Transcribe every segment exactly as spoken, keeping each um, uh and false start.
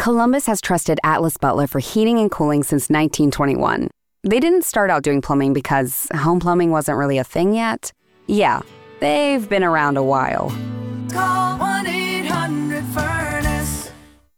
Columbus has trusted Atlas Butler for heating and cooling since nineteen twenty-one. They didn't start out doing plumbing because home plumbing wasn't really a thing yet. Yeah, they've been around a while. Call one eight hundred furnace.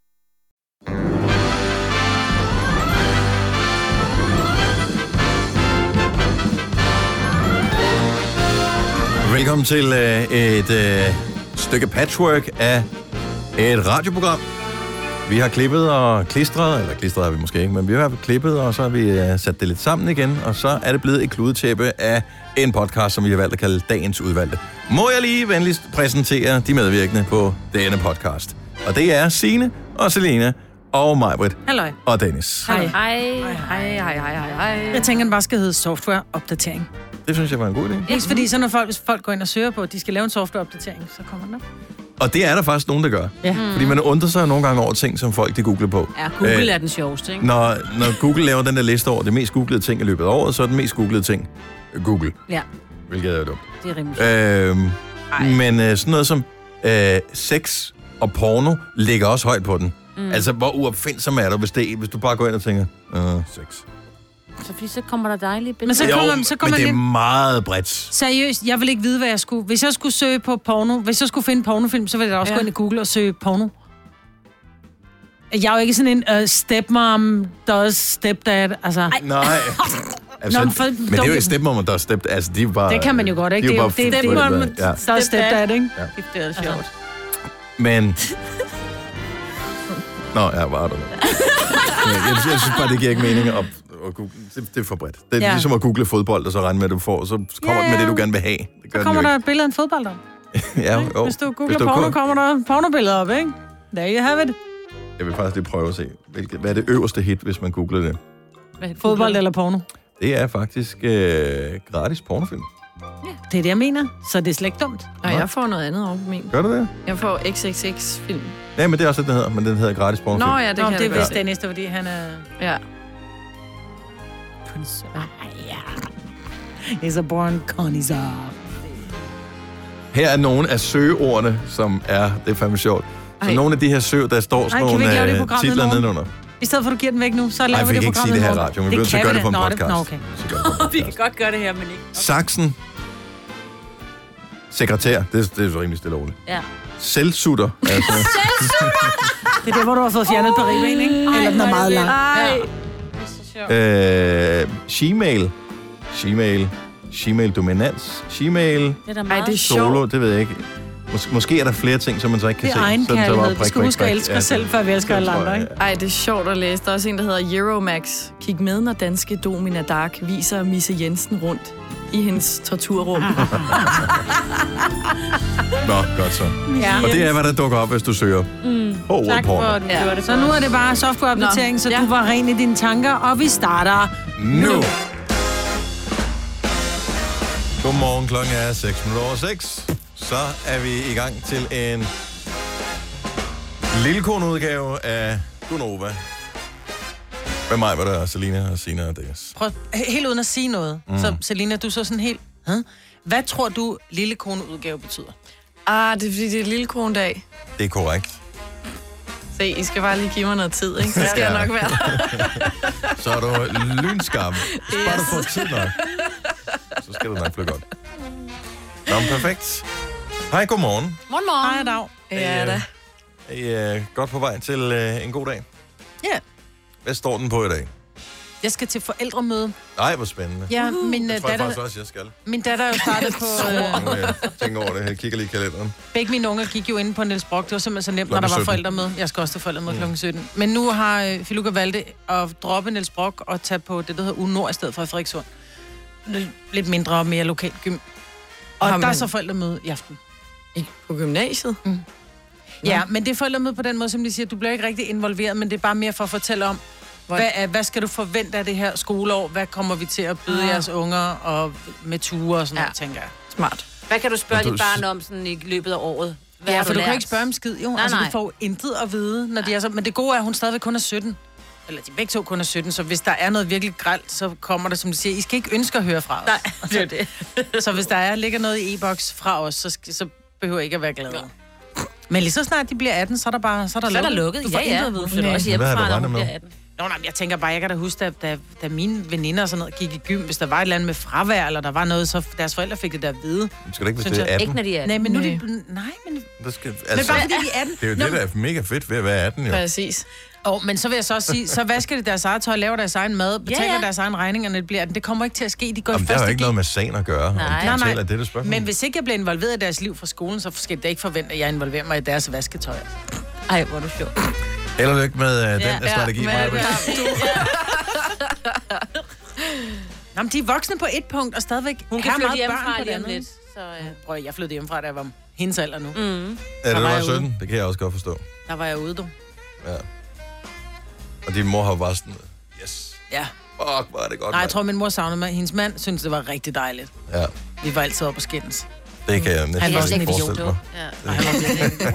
Velkommen til øh, et øh, stykke patchwork af et radioprogram. Vi har klippet og klistret, eller klistret har vi måske ikke, men vi har klippet, og så har vi øh, sat det lidt sammen igen, og så er det blevet et kludetæppe af en podcast, som vi har valgt at kalde Dagens Udvalgte. Må jeg lige venligst præsentere de medvirkende på denne podcast. Og det er Signe og Selina og Majbrit og Dennis. Hej. Hej. Hej, hej, hej, hej, hej. Jeg tænker, den bare skal hedde softwareopdatering. Det synes jeg var en god idé. Ikke fordi så når folk, hvis folk går ind og søger på, at de skal lave en softwareopdatering, så kommer den op. Og det er der faktisk nogen, der gør. Ja. Fordi man undrer sig nogle gange over ting, som folk de googler på. Ja, Google Æh, er den sjoveste, ikke? Når, når Google laver den der liste over det mest googlede ting i løbet af året, så er den mest googlede ting Google. Ja. Hvilket er dumt. Det er rimelig Øhm, men øh, sådan noget som øh, sex og porno ligger også højt på den. Mm. Altså, hvor uopfindsom er du, hvis, det, hvis du bare går ind og tænker, øh, sex. Så fordi så kommer der dejlige Men så Jo, kommer, så kommer men det er lidt... meget bredt. Seriøst, jeg vil ikke vide, hvad jeg skulle... Hvis jeg skulle søge på porno, hvis jeg skulle finde pornofilm, så ville jeg også ja. gå ind i Google og søge porno. Jeg er jo ikke sådan en uh, stepmom, does stepdad, altså... Ej. Nej. Altså, Nå, for, men det er jo ikke stepmom, der er step... Altså, de er bare... Det kan man jo godt, ikke? De Det er jo bare det, det, stepmom, det, ja. Der er stepdad, ikke? Ja. Det er sjovt. Altså. Men... Nå, ja, var det. Jeg, jeg synes bare, det giver ikke mening at, at google. Det, det er for bredt. Det er ja. ligesom at google fodbold, og så regne med, at du får, så kommer ja, det med det, du gerne vil have. Det gør så kommer der et billede af en fodbold op. Ja, jo. Hvis du googler Hvis du porno, kun... kommer der pornobilleder op, ikke? There you have it. Jeg vil faktisk lige prøve at se, hvilket, hvad er det øverste hit, hvis man googler det? Fodbold eller porno? Det er faktisk øh, gratis pornofilm. Ja. Det er det, jeg mener. Så det er slet ikke dumt. Og jeg får noget andet over på min. Gør du det? Jeg får X X X-film. Ja, men det er også det, den hedder. Men den hedder gratis pornofilm. Nå ja, det Nå, kan det det er vist det næste, fordi han er... Ja. Is a born connoisseur. Her er nogle af søgeordene, som er... Det er fandme sjovt. Så Ej. nogle af de her søg, der står sådan Ej, nogle uh, titler nedenunder. I stedet for, at du giver den væk nu, så laver Ej, vi det program. Nej, vi kan ikke sige det her radio, men vi bliver nødt til at gøre det på en podcast. Nå, okay. Vi kan godt gøre det her, men ikke. Okay. Saksen. Sekretær. Det, det er så rimelig stille og roligt. Ja. Selvsutter. Altså. Det er der, hvor du har fået fjernet på ribben, ikke? Eller den er meget lang. Ej. Øh, Gmail. Gmail. Gmail dominans. Gmail. Det er da meget. Ej, det er solo, det ved jeg ikke. Mås- måske er der flere ting, som man så ikke kan se. Det er egen kærlighed. Vi skal huske at elske os selv, før vi elsker alle andre, ikke? Ej, det er sjovt at læse. Der er også en, der hedder Euromax. Kig med, når danske Domina Dark viser Misse Jensen rundt i hendes torturrum. Nå, godt så. Ja. Og det er, hvad der dukker op, hvis du søger. Mm. Oh, tak for, at du ja. gjorde det. Så nu er det bare softwareopdatering, så ja. du var ren i dine tanker, og vi starter nu. nu. Godmorgen, klokken er seks minutter over seks. Så er vi i gang til en lille udgave af Gunova. Med mig var der Selina og Sina og Dennis. Prøv, helt uden at sige noget. Mm. Så Selina, du så sådan helt... Hæ? Hvad tror du, lille udgave betyder? Ah, det er fordi, det er lille konedag. Det er korrekt. Se, I skal bare lige give mig noget tid, ikke? Så skal ja. jeg nok være. Så er du lynskarp. Så bare yes. du får tid nok. Så skal du nok blive godt. Nå, perfekt. Hej, godmorgen. Morgen, morgen. Hej, dag. Ja, da. Er I uh, godt på vej til uh, en god dag? Ja. Yeah. Hvad står den på i dag? Jeg skal til forældremøde. Nej, hvor spændende. Ja, min det tror jeg datter, faktisk også, jeg skal. Min datter er jo startet på... Nu jeg tænker over det. Jeg kigger lige i kalenderen. Begge mine unger gik jo inde på Niels Brock. Det var simpelthen så nemt, når der var forældremøde. Jeg skal også til forældremøde mm. klokken sytten. Men nu har øh, Filuka valgt at droppe Niels Brock og tage på det, der hedder U Nord i stedet for i Frederikssund. Lidt mindre og mere lokalt gym. Og der er så forældremøde i aften. På gymnasiet? Mm. Ja, men det er forældremøde på den måde, som de siger, du bliver ikke rigtig involveret, men det er bare mere for at fortælle om, hvad, er, hvad skal du forvente af det her skoleår? Hvad kommer vi til at byde ah. jeres unger og med ture og sådan ja. noget, tænker jeg. Smart. Hvad kan du spørge du... dit barn om sådan i løbet af året? Hvad ja, for du, du kan ikke spørge om skid, jo. Nej, altså, nej. du får intet at vide, når de er så... Men det gode er, at hun stadigvæk kun er sytten. Eller de begge to kun er sytten, så hvis der er noget virkelig grelt, så kommer det, som de siger, I skal ikke ønske at høre fra os. Nej, det er det. Så hvis der er, ligger noget i e-boks fra os, så, så behøver jeg ikke at være glad. Ja. Men lige så snart de bliver atten, så er der bare så er der Så er der lukket. lukket. Du får Ja, ja. intet at vide. Hun flytter også Hvad har du hjemmefra, når regnet hun med? bliver atten. Nå, nej, men jeg tænker bare, jeg kan da huske, da, da, da mine veninder og sådan noget gik i gym, hvis der var et eller andet med fravær, eller der var noget, så deres forældre fik det der at vide. Skal du ikke, hvis Synes det er jeg. atten? Ikke når de er atten. Nej, men nu er Nej. de... bl- Nej, men... Der skal, Men altså, bare fordi de er atten. det er jo Nå, det, der er mega fedt ved at være atten, jo. Præcis. Oh, men så vil jeg så også sige, så vasker de deres eget tøj, laver deres egen mad, betaler Ja, ja. deres egen regninger, når det bliver atten. Det kommer ikke til at ske. De går Jamen, i det har første jo ikke G. noget med sagen at gøre. Nej. Om Nej, de nej. betaler, det er det spørgsmål. Men hvis ikke jeg bliver involveret i deres liv fra skolen, så skal det ikke forvente, at jeg involverer mig i deres vasketøj. Ej, hvor er du sjov. Held og lykke med uh, den Ja, ja, strategi, men- Maja. Nå, men de er voksne på et punkt, og stadigvæk Hun kan har flytte meget børn hjemmefra på lige det om andet. lidt. Så, øh. Prøv, at- jeg flyttede hjemmefra, da jeg var hendes alder nu. Mm. Er det, Der du var var jeg sytten? Det kan jeg også godt forstå. Der var jeg ude, du. Ja. Og din mor har bare sådan, yes, Ja. fuck, hvor er det godt. Nej, jeg mand. tror, min mor savnede mig. Hendes mand synes det var rigtig dejligt. Ja, Vi var altid oppe og skændes. det kan jeg næsten Han var ikke også en idiot, forestille mig. Ja. Ej, han var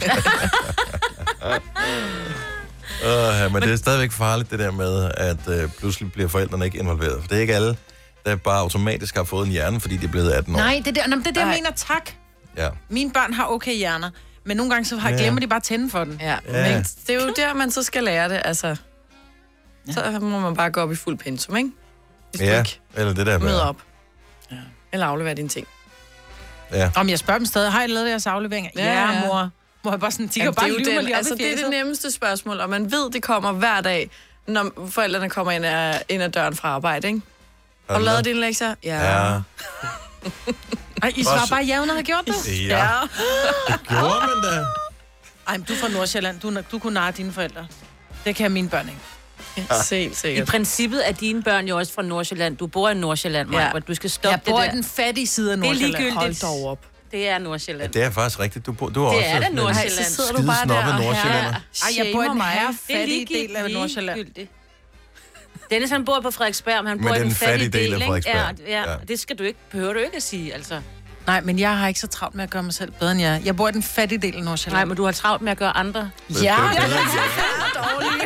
virkelig- Uh, men det er stadigvæk farligt, det der med, at uh, pludselig bliver forældrene ikke involveret. For det er ikke alle, der bare automatisk har fået en hjerne, fordi de er blevet atten år. Nej, det er der, nå, men det er det, jeg Nej. mener, tak. Ja. Mine børn har okay hjerner, men nogle gange så har, Ja. glemmer de bare at tænde for den. Ja, Ja. men det er jo der, man så skal lære det, altså. Så må man bare gå op i fuld pensum, ikke? Hvis du Ja, ikke eller det der med... møder op. Ja. Eller afleverer dine ting. Ja. Om jeg spørger dem stadig, har I lavet jeres afleveringer? Ja, Ja, ja, ja. mor. Hvor jeg bare sådan, de kan Jamen, bare det er jo lyve mig den, lige op altså, i det er det fjeset. nemmeste spørgsmål, og man ved, det kommer hver dag, når forældrene kommer ind ad, ind ad døren fra arbejde, ikke? Har du lavet dine lektier? Ja. Ja. Ej, I svarer Også- bare ja, hun har gjort det. Ja, det gjorde man da. Ej, men du er fra Nordsjælland. Du, du kunne narre dine forældre. Det kan mine børn ikke. Ja, helt I sikkert. princippet er dine børn jo også fra Nordsjælland. Du bor i Nordsjælland, Maja, Ja. du skal stoppe Jeg bor det i der. den fattige side af Det er Nordsjælland. ligegyldigt. Hold dog op. Det er Nordsjælland. Det er faktisk rigtigt. Du, bor- du er Det også er da sådan en Nordsjælland. Så sidder du skide bare der snobbet og nordsjællander. Ej, jeg bor i den mig. her Det er fattige del af ligegyldigt. Nordsjælland. ligegyldigt. Dennis, han bor på Frederiksberg, men han Men bor i det er den den fattige fattige del del, af ikke? Frederiksberg. Ja, ja, Ja. det skal du ikke, behøver du ikke at sige, altså. Nej, men jeg har ikke så travlt med at gøre mig selv bedre end jer. Jeg bor i den fattige del af Nordsjælland. Nej, men du har travlt med at gøre andre. Det er bedre end jer.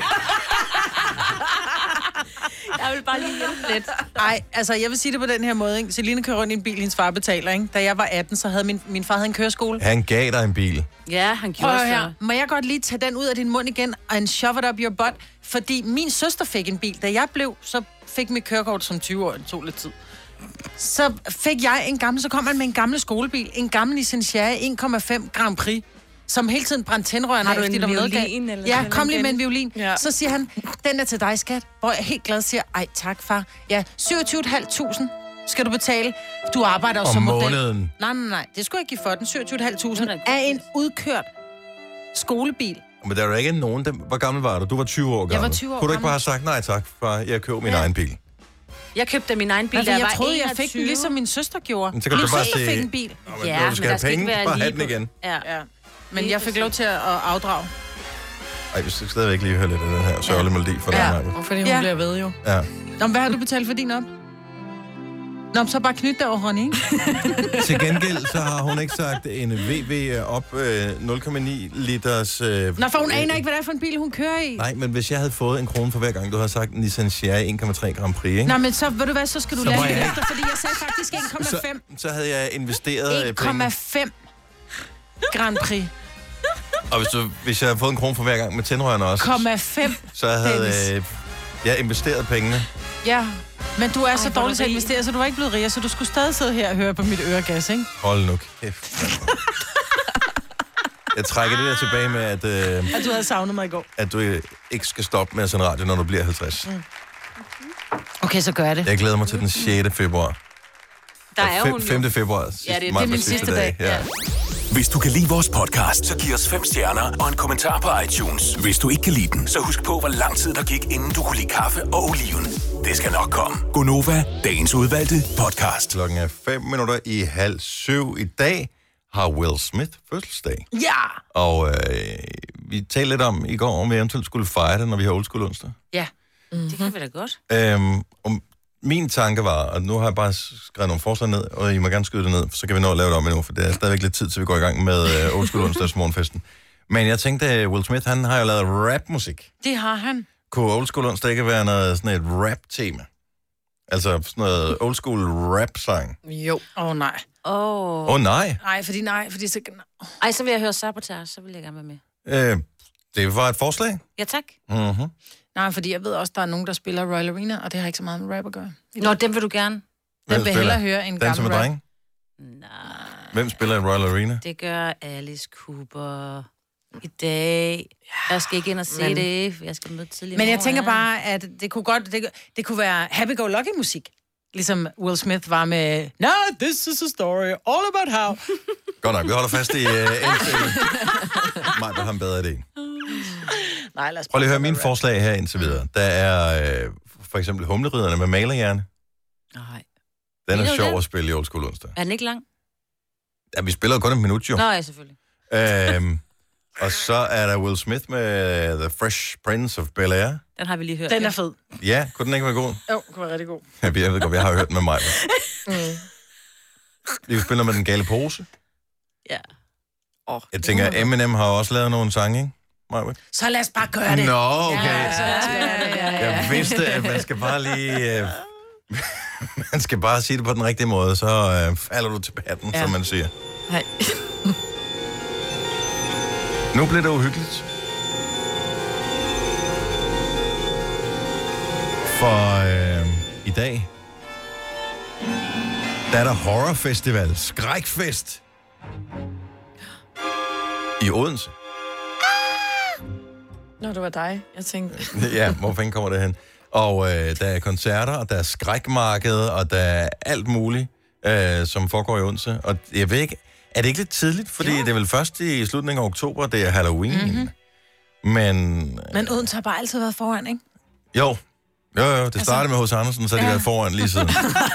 Jeg vil bare lige hjælpe lidt. Nej, altså jeg vil sige det på den her måde. Ikke? Celine kører rundt i en bil, hendes far betaler. Ikke? Da jeg var atten, så havde min, min far havde en køreskole. Han gav dig en bil. Ja, han Prøv gjorde her. så. Må jeg godt lige tage den ud af din mund igen and shove it up your butt? Fordi min søster fik en bil. Da jeg blev, så fik mit kørekort som tyve-årig. Det tog lidt tid. Så fik jeg en gammel, så kom man med en gammel skolebil. En gammel Nissan Cherry en komma fem Grand Prix. Som hele tiden brændte tændrørene Har du af, fordi en der var noget violin, galt. eller Ja, sådan kom lige noget? med en violin. Ja. Så siger han, den er til dig, skat. Hvor jeg helt glad siger, ej tak, far. Ja, syvogtyve tusind fem hundrede skal du betale. Du arbejder jo Om som model. måneden. Nej, nej, nej. Det skulle jeg give for den. syvogtyve tusind Det fem er da hundrede af en udkørt skolebil. Men der er jo ikke nogen... Der, hvor gammel var du? Du var tyve år gammel. Jeg var tyve år Kunne du ikke gammel. bare have sagt, nej tak, far, jeg køber min Ja. egen bil? Jeg købte min egen bil, Altså, da jeg jeg var troede, jeg fik den enogtyve. ligesom min søster gjorde. Men så kan min du bare søster sige- fik en bil. Nå, men Ja, når du men skal der have skal ikke penge, være bare lige have den på- igen. Ja. Ja. Men Lige jeg fik præcis. lov til at at afdrage. Ej, vi skal stadigvæk lige høre lidt af den her sørgelige melodi for dig, Ja. Maja. Og fordi hun Ja. bliver ved jo. Ja. Nå, men hvad har du betalt for din op? Nå, men så bare knyt dig over hånden, ikke? Til gengæld så har hun ikke sagt en V V op øh, nul komma ni liters... Øh, Nå, for hun øh, aner ikke, hvad det er for en bil, hun kører i. Nej, men hvis jeg havde fået en krone for hver gang, du havde sagt Nissan Cherry en komma tre Grand Prix, ikke? Nå, men så, ved du hvad, så skal du Så lade må det jeg- efter, fordi jeg sagde faktisk en komma så, fem. så havde jeg investeret øh, en komma penge. fem Grand Prix. Og hvis, du, hvis jeg havde fået en krone for hver gang med tændrørene også, komma fem så havde Dennis. øh, jeg investeret pengene. Ja. Men du er så hvor er dårlig du til at rig. investere, så du er ikke blevet rigere, så du skulle stadig sidde her og høre på mit øregas, ikke? Hold nu kæft. Jeg trækker det der tilbage med, at, øh, At du havde savnet mig i går. at du øh, ikke skal stoppe med at sende radio, når du bliver halvtreds. Mm. Okay, så gør jeg det. Jeg glæder mig til den sjette februar. Der er Fem- hun jo. femte februar. Ja, det- det er meget min sidste sidste dag. Ja. Hvis du kan lide vores podcast, så giv os fem stjerner og en kommentar på iTunes. Hvis du ikke kan lide den, så husk på, hvor lang tid der gik, inden du kunne lide kaffe og oliven. Det skal nok komme. Gonova, dagens udvalgte podcast. Klokken er fem minutter i halv syv. I dag har Will Smith fødselsdag. Ja! Og øh, vi talte lidt om i går, om vi eventuelt skulle fejre det, når vi har Old School onsdag. Ja, det kan vi da godt. Øhm, om min tanke var, og nu har jeg bare skrevet nogle forslag ned, og I må gerne skyde det ned, så kan vi nå at lave det om endnu, for det er stadigvæk lidt tid, til vi går i gang med øh, Old School onsdags morgenfesten. Men jeg tænkte, at Will Smith, han har jo lavet rapmusik. Det har han. Kunne Old School onsdag ikke være noget, sådan et rap-tema? Altså sådan noget old school rap-sang. Jo. Åh, oh, nej. Åh. Åh, oh, nej. Nej, fordi nej, fordi så... Ej, så vil jeg høre Sabotage, så vil jeg gerne være med. Øh, det var et forslag. Ja, tak. Mm-hmm. Nej, fordi jeg ved også, der er nogen, der spiller Royal Arena, og det har ikke så meget med rap at gøre. Nå, dem vil du gerne. Den vil hellere høre en Dan som gammel er rap. dreng? Nej. Hvem spiller i Royal Arena? Det gør Alice Cooper i dag. Jeg skal ikke ind og se Men- det. Jeg skal møde tidligere. Men jeg tænker bare, at det kunne godt, det, det kunne være happy-go-lucky-musik. Ligesom Will Smith var med, no, this is a story all about how. Godt nok, vi holder fast i uh, indtil mig, der har en bedre idé. Nej, lad os Prøv lige at høre mine forslag her indtil videre. Der er øh, for eksempel Humleriderne med malerhjerne. Nej. Den er Mener du sjov den? at spille i Old School onsdag. Er den ikke lang? Ja, vi spiller jo kun et minut, jo. Nå, ja, selvfølgelig. Øhm, og så er der Will Smith med The Fresh Prince of Bel-Air. Den har vi lige hørt. Den er fed. Ja, kunne den ikke være god? Jo, den kunne være rigtig god. Jeg ved godt, jeg har hørt den med mig. Mm. Vi spiller med Den Gale Pose. Ja. Oh, Jeg tænker, Eminem har også lavet nogle sange, ikke? Majbert? Så lad os bare gøre det. Nå, okay. Ja, så lad os gøre det. Ja, ja. Jeg vidste, at man skal bare lige... Øh, man skal bare sige det på den rigtige måde, så øh, falder du til patten, ja. Som man siger. Nej. Nu bliver det uhyggeligt. For øh, i dag, der er der horrorfestival, skrækfest i Odense. Nå, det var dig. Jeg tænkte... Ja, hvor fanden kommer det hen? Og øh, der er koncerter, og der er skrækmarked, og der er alt muligt, øh, som foregår i Odense. Og jeg ved ikke, er det ikke lidt tidligt? Fordi jo. Det er vel først i slutningen af oktober, det er Halloween. Mm-hmm. Men... Men Odense har bare altid været foran, ikke? Jo, jo, jo. Det startede altså, med H C Andersen, så har de ja. været foran lige siden.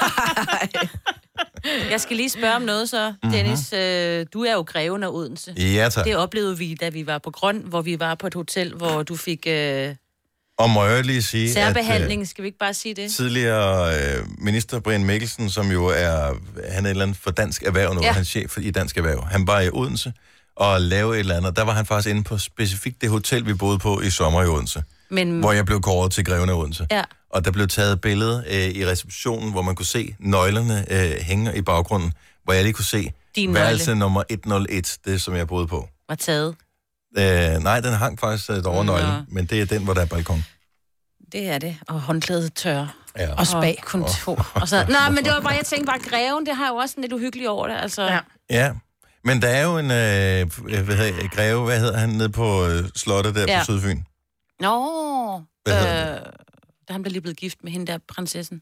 Jeg skal lige spørge om noget så. Dennis, øh, du er jo greven af Odense. Ja, tak. Det oplevede vi, da vi var på Grøn, hvor vi var på et hotel, hvor du fik øh, Og må jeg lige sige, særbehandling. at, Skal vi ikke bare sige det? tidligere øh, minister Brian Mikkelsen, som jo er, han er et eller andet for Dansk Erhverv nu, ja. Han er chef i Dansk Erhverv. Han var i Odense og lavede et eller andet. Der var han faktisk inde på specifikt det hotel, vi boede på i sommer i Odense. Men... Hvor jeg blev kåret til greven af Odense. Ja. Og der blev taget et billede øh, i receptionen, hvor man kunne se nøglerne øh, hænge i baggrunden, hvor jeg lige kunne se Din værelse nøgle. nummer et nul et, det som jeg boede på. Var taget. Øh, nej, den hang faktisk øh, over nøglen, men det er den, hvor der er balkon. Det er det. Og håndklædet tør. Ja. Og spag. Og kontor. Og så... Nej, men det var bare, jeg tænkte bare, greven, det har jo også en lidt uhyggeligt over det. Altså... Ja. Ja, men der er jo en øh, hvad hedder, greve, hvad hedder han, nede på øh, slottet der ja. på Sydfyn? Nå, Hvad øh, hedder det? da han blev lige blevet gift med hende der, prinsessen.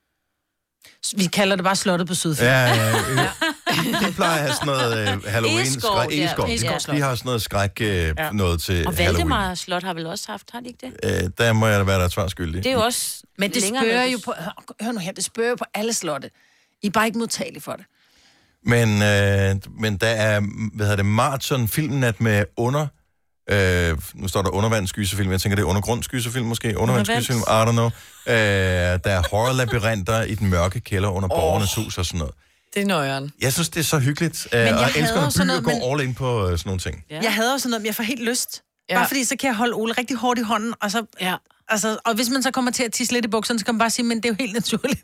Vi kalder det bare slottet på Sydfyn. Ja, ja, ja. De plejer at have sådan noget øh, Halloween Egeskov, skræk. ja. Egeskov. Egeskov. De, de har sådan noget skræk øh, ja. noget til Og Halloween. Valdemar Slot har vel også haft, har de ikke det? Øh, der må jeg da være der svarskyldig. Det er jo også Men det længere spørger væk. jo på... Hør, hør nu her, det spørger jo på alle slotte. I er bare ikke modtagelige for det. Men, øh, men der er, hvad hedder det, maraton filmnat med under... Øh, nu står der undervandsgyserfilm. Jeg tænker, det er undergrundsgyserfilm måske. Undervandsgyserfilm, I don't know. Øh, der er horrorlabyrinter i den mørke kælder under oh. borgernes hus og sådan noget. Det er nøjeren. Jeg synes, det er så hyggeligt. Øh, jeg og jeg elsker, hader når sådan byer noget, går all in på øh, sådan nogle ting. Ja. Jeg hader sådan noget, men jeg får helt lyst. Ja. Bare fordi, så kan jeg holde Ole rigtig hårdt i hånden, og så... Ja. Altså, og hvis man så kommer til at tisse lidt i bukserne, så kan man bare sige, men det er jo helt naturligt.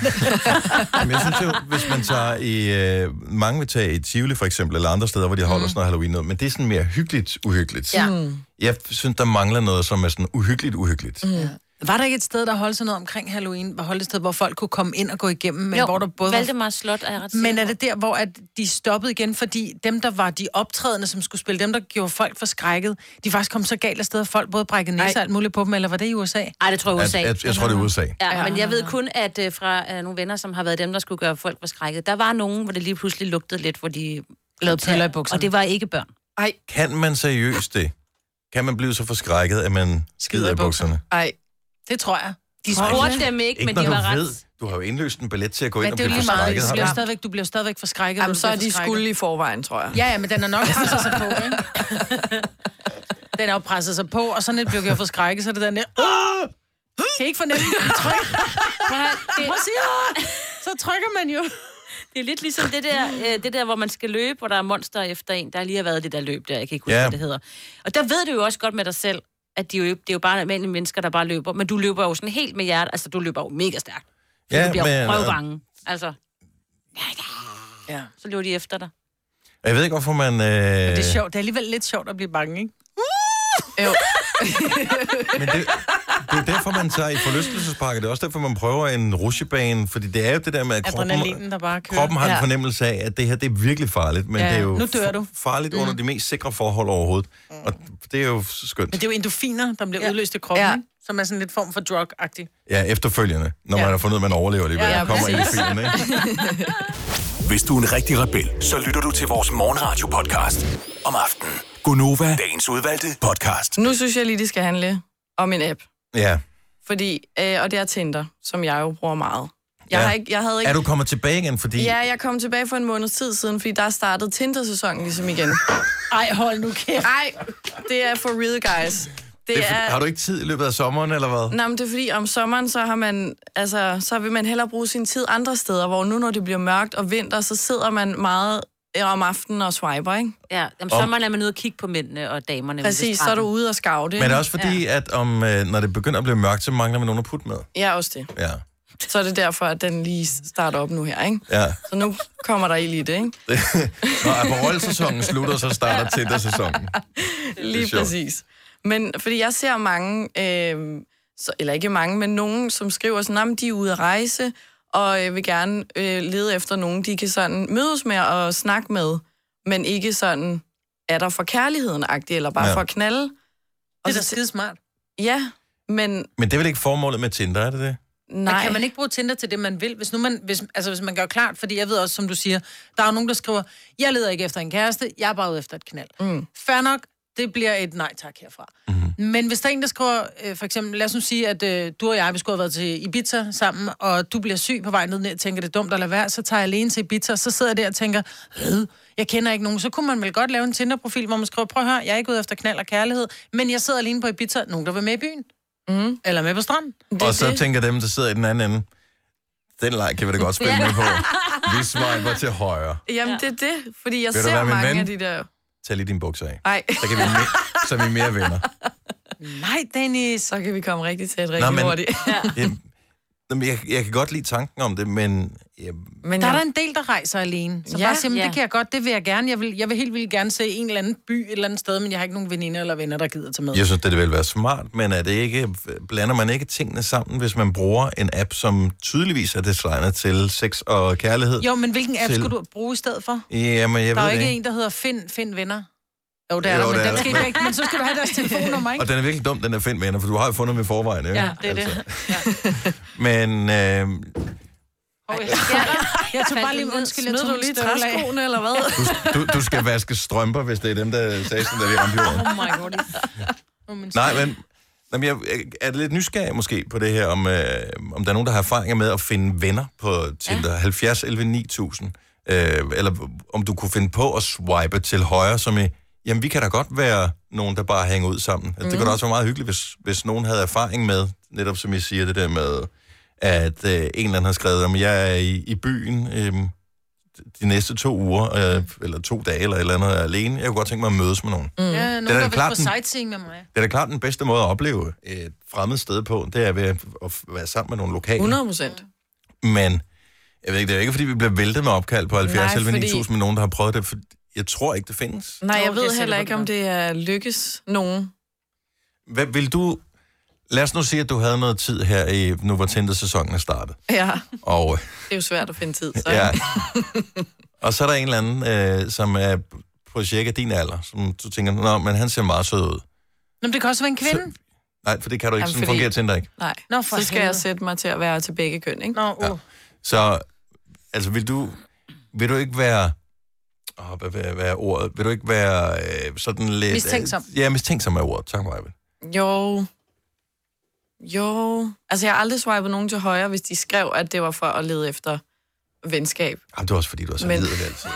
Jamen, jeg synes jo, hvis man tager i... Øh, mange vil tage i Tivoli for eksempel, eller andre steder, hvor de holder mm. sådan noget Halloween noget, men det er sådan mere hyggeligt uhyggeligt. Ja. Jeg synes, der mangler noget, som er sådan uhyggeligt uhyggeligt. Mm. Ja. Var der ikke et sted, der holdt sådan noget omkring Halloween? Var holdt et sted, hvor folk kunne komme ind og gå igennem, men Jo, hvor der både Valdemar Slot er ret Men er det der, hvor at de stoppede igen, fordi dem, der var de optrædende, som skulle spille, dem, der gjorde folk forskrækket, de faktisk kom så galt af sted, at folk både brækkede næse og alt muligt på dem, eller var det i U S A? Nej, det tror jeg i U S A. Jeg, jeg, jeg tror, det er U S A. Ja, men jeg ved kun, at uh, fra uh, nogle venner, som har været dem, der skulle gøre folk forskrækket, der var nogen, hvor det lige pludselig lugtede lidt, hvor de lavede piller i bukserne. Og det var ikke børn. Ej. Kan man seriøst det? Kan man blive så forskrækket, at man skider i bukserne? Ej. Det tror jeg. De spurgte dem ikke, ikke men når de var du ret... ved, du har jo indløst en billet til at gå men ind og det er blive jo lige meget, forskrækket. du bliver stadigvæk, du bliver stadigvæk forskrækket. Jamen, så er de skulle i forvejen, tror jeg. Ja, ja, men den er nok presset sig på, ikke? Den er jo presset sig på, og sådan lidt bliver jeg forskrækket, så er det den der... Åh! Kan I ikke fornemme det? Tryk. Prøv at sige, så trykker man jo. Det er lidt ligesom det der, øh, det der, hvor man skal løbe, hvor der er monster efter en. Der har lige har været det der løb der, jeg kan ikke huske, Ja. hvad det hedder. Og der ved du jo også godt med dig selv, at de jo, det er jo bare almindelige mennesker, der bare løber. Men du løber jo sådan helt med hjertet. Altså, du løber jo mega stærkt. Ja, Ja, du bliver men, røvbange. Altså, Ja. så løber de efter dig. Jeg ved ikke, hvorfor man... Øh... Det er sjovt. Det er alligevel lidt sjovt at blive bange, ikke? Jo. Men det, det er derfor, man tager i forlystelsesparker. Det er også derfor, man prøver en rutsjebane, fordi det er jo det der med, at kroppen, Adrenalinen, der bare kører. kroppen har en Ja. fornemmelse af, at det her det er virkelig farligt, men Ja, det er jo nu dør du. f- farligt under de mest sikre forhold overhovedet. Og det er jo skønt. Men det er jo endorfiner, der bliver ja. udløst i kroppen, Ja. ja. Som er sådan lidt form for drug-agtig. Ja, efterfølgende, når Ja. man har fundet ud af, at man overlever alligevel. Ja, Ja, kommer ind i præcis. filmen, ikke? Hvis du er en rigtig rebel, så lytter du til vores morgenradio-podcast om aftenen. Gonova, dagens udvalgte podcast. Nu synes jeg lige, det skal handle om en app. Ja. Fordi, øh, og det er Tinder, som jeg jo bruger meget. Jeg, Ja. har ikke, jeg havde ikke... Er du kommet tilbage igen, fordi... Ja, jeg kom tilbage for en måneds tid siden, fordi der er startet Tinder-sæsonen ligesom igen. Ej, hold nu kæft. Ej, det er for real, guys. Det, Det er, for- er... Har du ikke tid i løbet af sommeren, eller hvad? Nej, men det er fordi, om sommeren, så har man, altså, så vil man hellere bruge sin tid andre steder, hvor nu, når det bliver mørkt og vinter, så sidder man meget øh, om aftenen og swiper, ikke? Ja, om sommeren er man ude og kigge på mændene og damerne. Præcis, så er du ude og scoute, Men det er også fordi, ja. at om, øh, når det begynder at blive mørkt, så mangler man nogen at putte med. Ja, også det. Ja. Så er det derfor, at den lige starter op nu her, ikke? Ja. Så nu kommer der ild i det, ikke? Når Aperol-sæsonen slutter, så starter Tinder-sæsonen. Lige sjovt. præcis. Men fordi jeg ser mange, øh, så, eller ikke mange, men nogen, som skriver sådan, at de er ude at rejse, og øh, vil gerne øh, lede efter nogen, de kan sådan mødes med og snakke med, men ikke sådan, er der for kærligheden-agtigt, eller bare Ja. ja. for at knalde. Det Og er da så, skide smart. ja, men Men det er vel ikke formålet med Tinder, er det det? nej. Men kan man ikke bruge Tinder til det, man vil? Hvis nu man, hvis, altså hvis man gør klart, fordi jeg ved også, som du siger, der er jo nogen, der skriver, jeg leder ikke efter en kæreste, jeg er bare ude efter et knald. Mm. Fair nok, det bliver et nej tak herfra. Mm-hmm. Men hvis der er en, der skriver, øh, for eksempel, lad os nu sige, at øh, du og jeg, vi skulle have været til Ibiza sammen, og du bliver syg på vej ned og tænker, det er dumt at lade være, så tager jeg alene til Ibiza, så sidder jeg der og tænker, øh, jeg kender ikke nogen, så kunne man vel godt lave en Tinder-profil, hvor man skriver, prøv at høre, jeg er ikke ude efter knald og kærlighed, men jeg sidder alene på Ibiza, nogen der vil med i byen. Mm. Eller med på stranden. Det, Og så det. tænker dem, der sidder i den anden ende, den leg kan vi da godt spille med på. Vi swiper til højre. Jamen, det er det, fordi jeg Vil du ser være min mange ven? af de der... Tag lige dine bukser af. Ej, Så, kan vi me- så er vi mere venner. Nej, Dennis. så kan vi komme rigtig tæt Nå, rigtig men- hurtigt. Jamen, jamen, jeg, jeg kan godt lide tanken om det, men... Jeg, Men Der er jeg- der en del, der rejser alene. Så Ja, bare siger, ja. det kan jeg godt, det vil jeg gerne. Jeg vil, jeg vil helt vildt gerne se en eller anden by et eller andet sted, men jeg har ikke nogen veninder eller venner, der gider tage med. jeg synes, det vil være smart, men er det ikke, blander man ikke tingene sammen, hvis man bruger en app, som tydeligvis er designet til sex og kærlighed? Jo, men hvilken app Til- skulle du bruge i stedet for? Jamen, jeg Der er ved jo det ikke ikke. en, der hedder Find, Find Venner. Jo, det er Jo, der, men, det er den der. skal ikke, men så skal du have deres telefonnummer, ikke? Og den er virkelig dum, den er Find Venner, for du har jo fundet dem i forvejen, ikke? Ja, det er det. Men øh, Oh, jeg, jeg tog bare lige undskyld, jeg Smed tog du lige lige støvle af. træskoene, eller hvad? du, du skal vaske strømper, hvis det er dem, der sagde sådan, der vi ramte jorden. Oh my god. Oh, men Nej, men jamen, jeg er lidt nysgerrig måske på det her, om, øh, om der er nogen, der har erfaringer med at finde venner på Tinder. Ja. halvfjerds elleve ni tusind. Øh, eller om du kunne finde på at swipe til højre, som i, jamen vi kan da godt være nogen, der bare hænger ud sammen. Altså, mm. Det kunne da også være meget hyggeligt, hvis, hvis nogen havde erfaring med, netop som I siger, det der med, at øh, en eller anden har skrevet, at jeg er i, i byen øh, de næste to uger, øh, eller to dage, eller et eller andet alene. Jeg kunne godt tænke mig at mødes med nogen. Mm. Ja, Det er nogen, da der vil klart på den- sightseeing med mig. Det er da klart den bedste måde at opleve et fremmed sted på, det er ved at, at være sammen med nogle lokale. hundrede procent. Men jeg ved ikke, det er jo ikke, fordi vi bliver væltet med opkald på halvfjerds Nej, elleve ni fordi- tusind med nogen, der har prøvet det, for jeg tror ikke, det findes. Nej, jeg Jo, det ved ser heller det ikke, på om det det er lykkes nogen. Hvad vil du... Lad os nu sige, at du havde noget tid her, i, nu hvor Tinder-sæsonen er startet. Ja, Og, det er jo svært at finde tid. Så. ja. og så er der en eller anden, øh, som er på cirka din alder, som du tænker, nå, men han ser meget sød ud. Nå, men det kan også være en kvinde. Så- Nej, for det kan du ikke. Jamen, Sådan fordi- fungerer Tinder ikke. Nej, Nå, for så skal helvede. jeg sætte mig til at være til begge køn, ikke? Nå, uh. Så, altså, vil du, vil du ikke være... Åh, hvad, hvad, hvad er ordet? Vil du ikke være øh, sådan lidt... Mistænksom. Øh, ja, mistænksom er ordet. Tak, Maja. Jo. Jo. Altså, jeg har aldrig swipet nogen til højre, hvis de skrev, at det var for at lede efter venskab. Jamen, det er også fordi, du er så Men- Men... liderlig altid.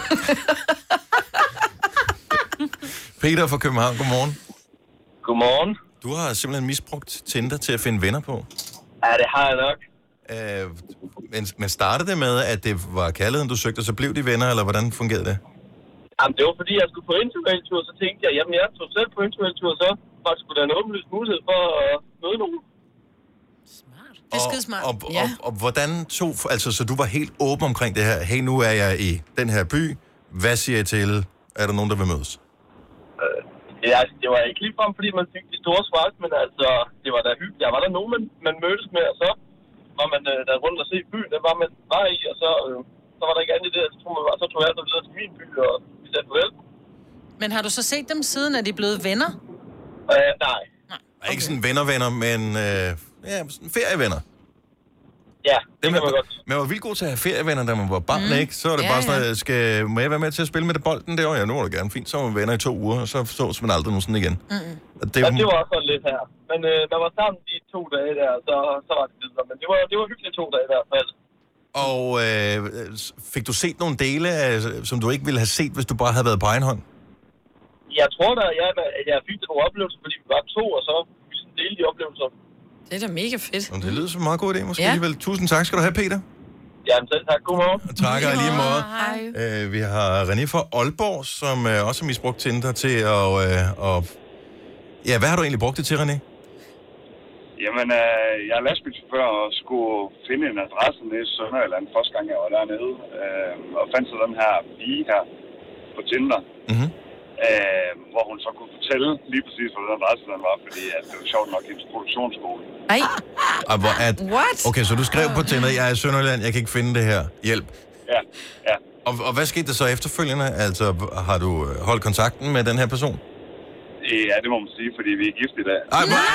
Peter fra København, godmorgen. Godmorgen. Du har simpelthen misbrugt Tinder til at finde venner på. Ja, det har jeg nok. Øh, men, men startede det med, at det var kærligheden, du søgte, og så blev de venner, eller hvordan fungerede det? Jamen, det var fordi, jeg skulle på interrailtur, så tænkte jeg, jamen jeg tog selv på interrailtur, så var det sgu da en åbenlyst mulighed for at møde nogen. Det er skidesmart. Og, og, Ja. og, og hvordan tog... Altså, så du var helt åben omkring det her. Hey, nu er jeg i den her by. Hvad siger jeg til? Er der nogen, der vil mødes? Øh, ja, det var ikke ligefrem, fordi man fik de store spark, men altså, det var da hyggeligt. Der var der nogen, man, man mødtes med, og så var man øh, der rundt og se byen, der var man var i, og så, øh, så var der ikke andet i det. Så tog, man, så tog jeg så videre til min by, og vi sagde farvel. Men har du så set dem siden? Er de blevet venner? Øh, nej. Okay. Ikke sådan venner-venner, men øh, ja, sådan ferievenner. Ja, det Dem, kan man godt. Man var vildt god til at have ferievenner, da man var barn, mm. ikke? Så var det Ja, bare sådan, ja. at, skal, må jeg være med til at spille med det bolden derovre? Ja, nu var det gerne fint. Så var man venner i to uger, og så sås man aldrig nogensinde igen. Mm. Og det, Ja, det var også sådan lidt her. Men øh, man var sammen de to dage der, så, så var det videre. Men det var, det var hyggeligt to dage i hvert fald. Og øh, fik du set nogle dele, af, som du ikke ville have set, hvis du bare havde været på egen hånd? Jeg tror da, ja, at jeg fik nogle oplevelser, fordi vi var to, og så vi sådan dele de oplevelser. Det er da mega fedt. Og det lyder som en meget god idé, måske Ja. alligevel. Tusind tak skal du have, Peter. Jamen selv tak. Godmorgen. Og tak og lige måde. Hej. Øh, vi har René fra Aalborg, som øh, også har misbrugt Tinder til at... Øh, og... Ja, hvad har du egentlig brugt det til, René? Jamen, øh, jeg er lastbilchauffør og skulle finde en adresse nede i Sønderjylland første gang, jeg var dernede. Øh, og fandt så den her pige her på Tinder. Mhm. Øh, hvor hun så kunne fortælle lige præcis, hvad den adresse den var, fordi at det var sjovt nok hendes produktionsskole. Ej, Og hvor er... what? Okay, så du skrev på Tinder, jeg er i Sønderjylland, jeg kan ikke finde det her. Hjælp. Ja, ja. Og, og hvad skete der så efterfølgende? Altså, har du øh, holdt kontakten med den her person? Ja, det må man sige, fordi vi er gift i dag. Ej, hvor...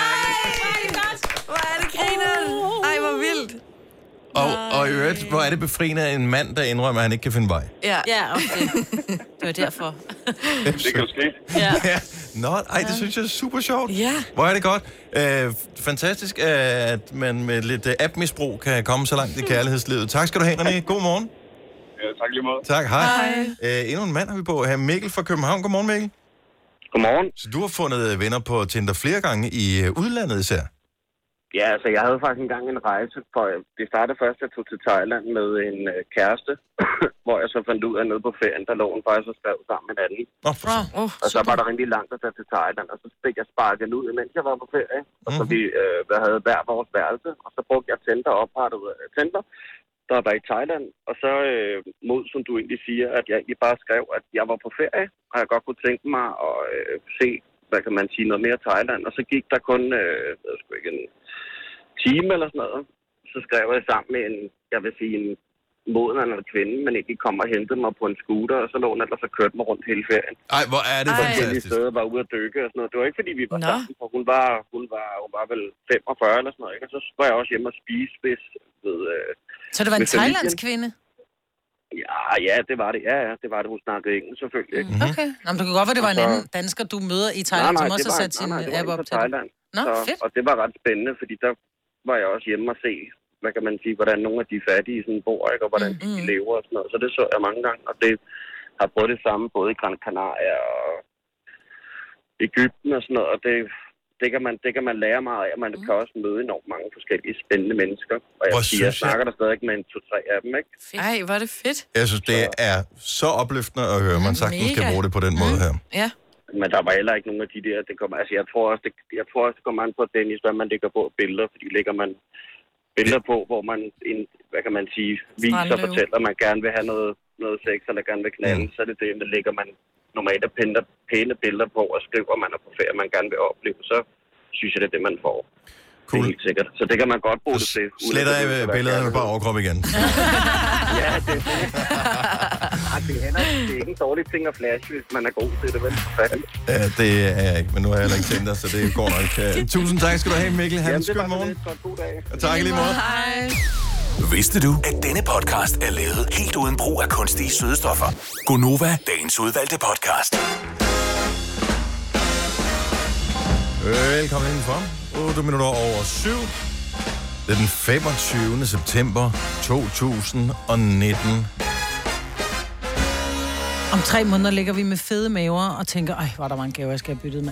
Hvor er det grineren? Ej, hvor vildt. Og, og i øvrigt, hvor er det befriende af en mand, der indrømmer, at han ikke kan finde vej? Ja. Ja, okay. Det var derfor. Det kan jo ske. Ja. Ja. Nå, ej, det synes jeg er super sjovt. Ja. Hvor er det godt. Øh, fantastisk, at man med lidt øh, app-misbrug kan komme så langt i kærlighedslivet. Tak skal du have, René. God morgen. Ja, tak lige måde. Tak, hej. Hej. Øh, endnu en mand har vi på her. Mikkel fra København. Godmorgen, Mikkel. Godmorgen. Så du har fundet venner på Tinder flere gange i øh, udlandet især? Ja, altså jeg havde faktisk engang en rejse, for det startede først, at jeg tog til Thailand med en øh, kæreste, hvor jeg så fandt ud af nede på ferien, der lå hun faktisk og skrev sammen med en anden. Oh, for... Oh, Og så var der rigtig langt at tage til Thailand, og så fik jeg sparket ud, mens jeg var på ferie. Og så Mhm. vi øh, havde hver vores værelse, og så brugte jeg Tinder, oprettet øh, Tinder, der var i Thailand. Og så øh, mod, som du egentlig siger, at jeg egentlig bare skrev, at jeg var på ferie, og jeg godt kunne tænke mig at øh, se, hvad kan man sige, noget mere Thailand. Og så gik der kun, øh, jeg ved sgu ikke, en time eller sådan noget. Så skrev jeg sammen med en, jeg vil sige, en moden eller kvinde, men ikke kom og hentede mig på en scooter, og så lå hun ellers og kørte mig rundt hele ferien. Ej, hvor er det Ej. Forskellige fantastisk. steder var ude at dykke og sådan noget. Det var ikke, fordi vi var Nå. sammen, for hun var, hun var, hun var vel femogfyrre eller sådan noget, ikke? Og så var jeg også hjemme og spise hvis, ved... Øh, Så det var en Med familien. thailandsk kvinde? ja, ja, det var det. Ja, ja, det var det. Hun snakkede engelsk selvfølgelig, ikke? Mhm. Okay. Nå, men det kunne godt være, det var en Og så- anden dansker, du møder i Thailand, som også det har var, sat sin nej, nej, det var app en op fra til dig. Thailand. Nå, så, fedt. Og det var ret spændende, fordi der var jeg også hjemme og se, hvad kan man sige, hvordan nogle af de fattige sådan bor, ikke? Og hvordan Mm, de mm. lever og sådan noget. Så det så jeg mange gange, og det har prøvet det samme både i Gran Canaria og Egypten og sådan noget, og det, det, kan man, det kan man lære meget af, og man Mm. kan også møde enormt mange forskellige spændende mennesker. Og jeg, Hvor siger, jeg synes jeg- snakker der stadig med en to-tre af dem, ikke? Ej, hvor er det fedt. Jeg synes, det er så opløftende at høre, man sagtens Mega. kan bruge det på den måde her. Ja. Men der var heller ikke nogen af de der, det kommer, altså jeg tror også, det, jeg tror også, det kommer an på, Dennis, hvad man lægger på af billeder, fordi lægger man billeder på, hvor man, en, hvad kan man sige, viser og Strandløve. fortæller, at man gerne vil have noget, noget sex, eller gerne vil knalde, Mm. så er det det, der lægger man normalt er pæne, pæne billeder på, og skriver, at man er på ferie, man gerne vil opleve, så synes jeg, det er det, man får. Det Cool. er helt sikkert. Så det kan man godt bruge det til. uden at Sletter det behøver jeg at være billederne med kærlighed. bare overkrop igen. Ja, det er det. Ej, det, er heller, det er ikke en dårlig ting at flashe, hvis man er god til det, vel? Ja, det er jeg ikke, men nu er jeg heller ikke Tinder, så det går nok. Uh, tusind tak skal du have, Mikkel. Ha' en Jamen, det skøn var så morgen. lidt. Godt, god dag. Og tak i lige måde. Hej. Vidste du, at denne podcast er lavet helt uden brug af kunstige sødestoffer? Gonova, dagens udvalgte podcast. Velkommen indenfor. otte minutter over syv. Det er den femogtyvende september to tusind nitten. Om tre måneder ligger vi med fede maver og tænker, ej, hvor er der mange gaver, jeg skal have byttet med.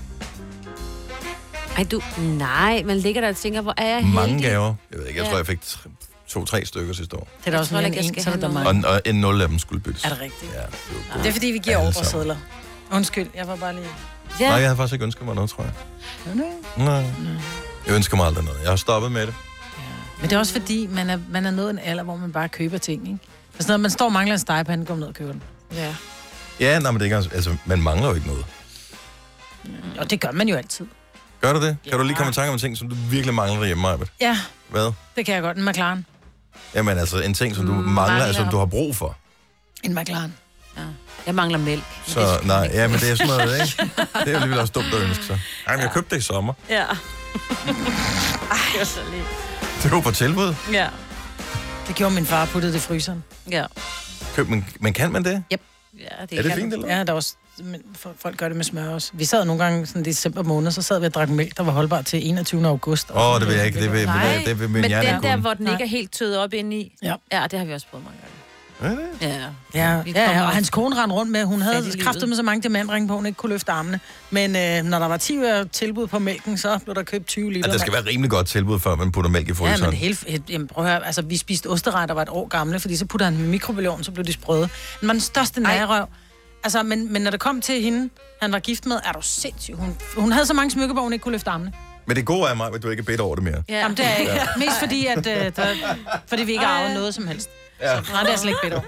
Ej, du... Nej, man ligger der og tænker, hvor er jeg heldig. Mange gaver. Jeg ved ikke, jeg Ja. tror, jeg fik tre- to-tre stykker sidste år. Det er da også tror mere ikke, end jeg en, skal så er det have der noget. mange. Og, og en nul af dem skulle byttes. Er det rigtigt? Ja, det var god. Det er fordi, vi giver Alle over på sammen. sædler. Undskyld, jeg var bare lige... Nej, Ja, jeg havde faktisk ikke ønsket mig noget, tror jeg. Ja. Nej. Jeg ønsker mig aldrig noget. Jeg har stoppet med det. Men det er også fordi, man er, man er nået en alder, hvor man bare køber ting, ikke? Altså, når man står og mangler en stegepande, går man ned og køber den. Ja. Ja, nej, men det er ikke, altså, man mangler jo ikke noget. Og det gør man jo altid. Gør du det? Ja. Kan du lige komme i tanke om en ting, som du virkelig mangler derhjemme, Majbert? Ja. Hvad? Det kan jeg godt. En McLaren. Jamen altså, en ting, som du mangler, mangler. altså, som du har brug for. En McLaren. Ja. Jeg mangler mælk. Så nej, ja, men det er sådan noget, ikke? Det er jo alligevel også dumt at ønske sig. Ej, men jeg købte det i sommer. Ja. Ej, det var så lidt. Det var på tilbud. Ja. Det gjorde min far, puttede det i fryseren. Ja. Køb, men, men kan man det? Yep. Ja, det er det fint, eller? Ja, der er også, men folk gør det med smør også. Vi sad nogle gange sådan i december måned, så sad vi og drak mælk, der var holdbar til enogtyvende august. Åh, oh, det vil jeg ikke. Det vil, Nej, det, det vil min men hjerne den der, kunne. hvor den ikke er helt tøet op inde i. Ja. Ja, det har vi også prøvet mange gange. Er det? Ja. Ja, ja, ja, og hans kone rendte rundt med, hun havde livet. kraftet med så mange diamantringe på, hun ikke kunne løfte armene. Men øh, når der var ti øre tilbud på mælken, så blev der købt tyve liter. Altså, der skal være rimelig godt tilbud, før man putter mælk i fryseren. Ja, men hele, jamen, prøv at høre, altså, vi spiste osterej, der var et år gamle, fordi så puttede han dem i mikrobølgeovnen, så blev de sprøde. Den var den største nærrøv. Altså, men, men når det kom til hende, han var gift med, er du sindssyg. Hun, hun havde så mange smykker, hvor hun ikke kunne løfte armene. Men det gode er mig, at du ikke er bedt over det mere. Ja. Jamen, det er ikke. Ja. Mest fordi, at, øh, der, fordi vi ikke har arvet noget som helst. Ja. Så, nej, det er slet ikke bedt over.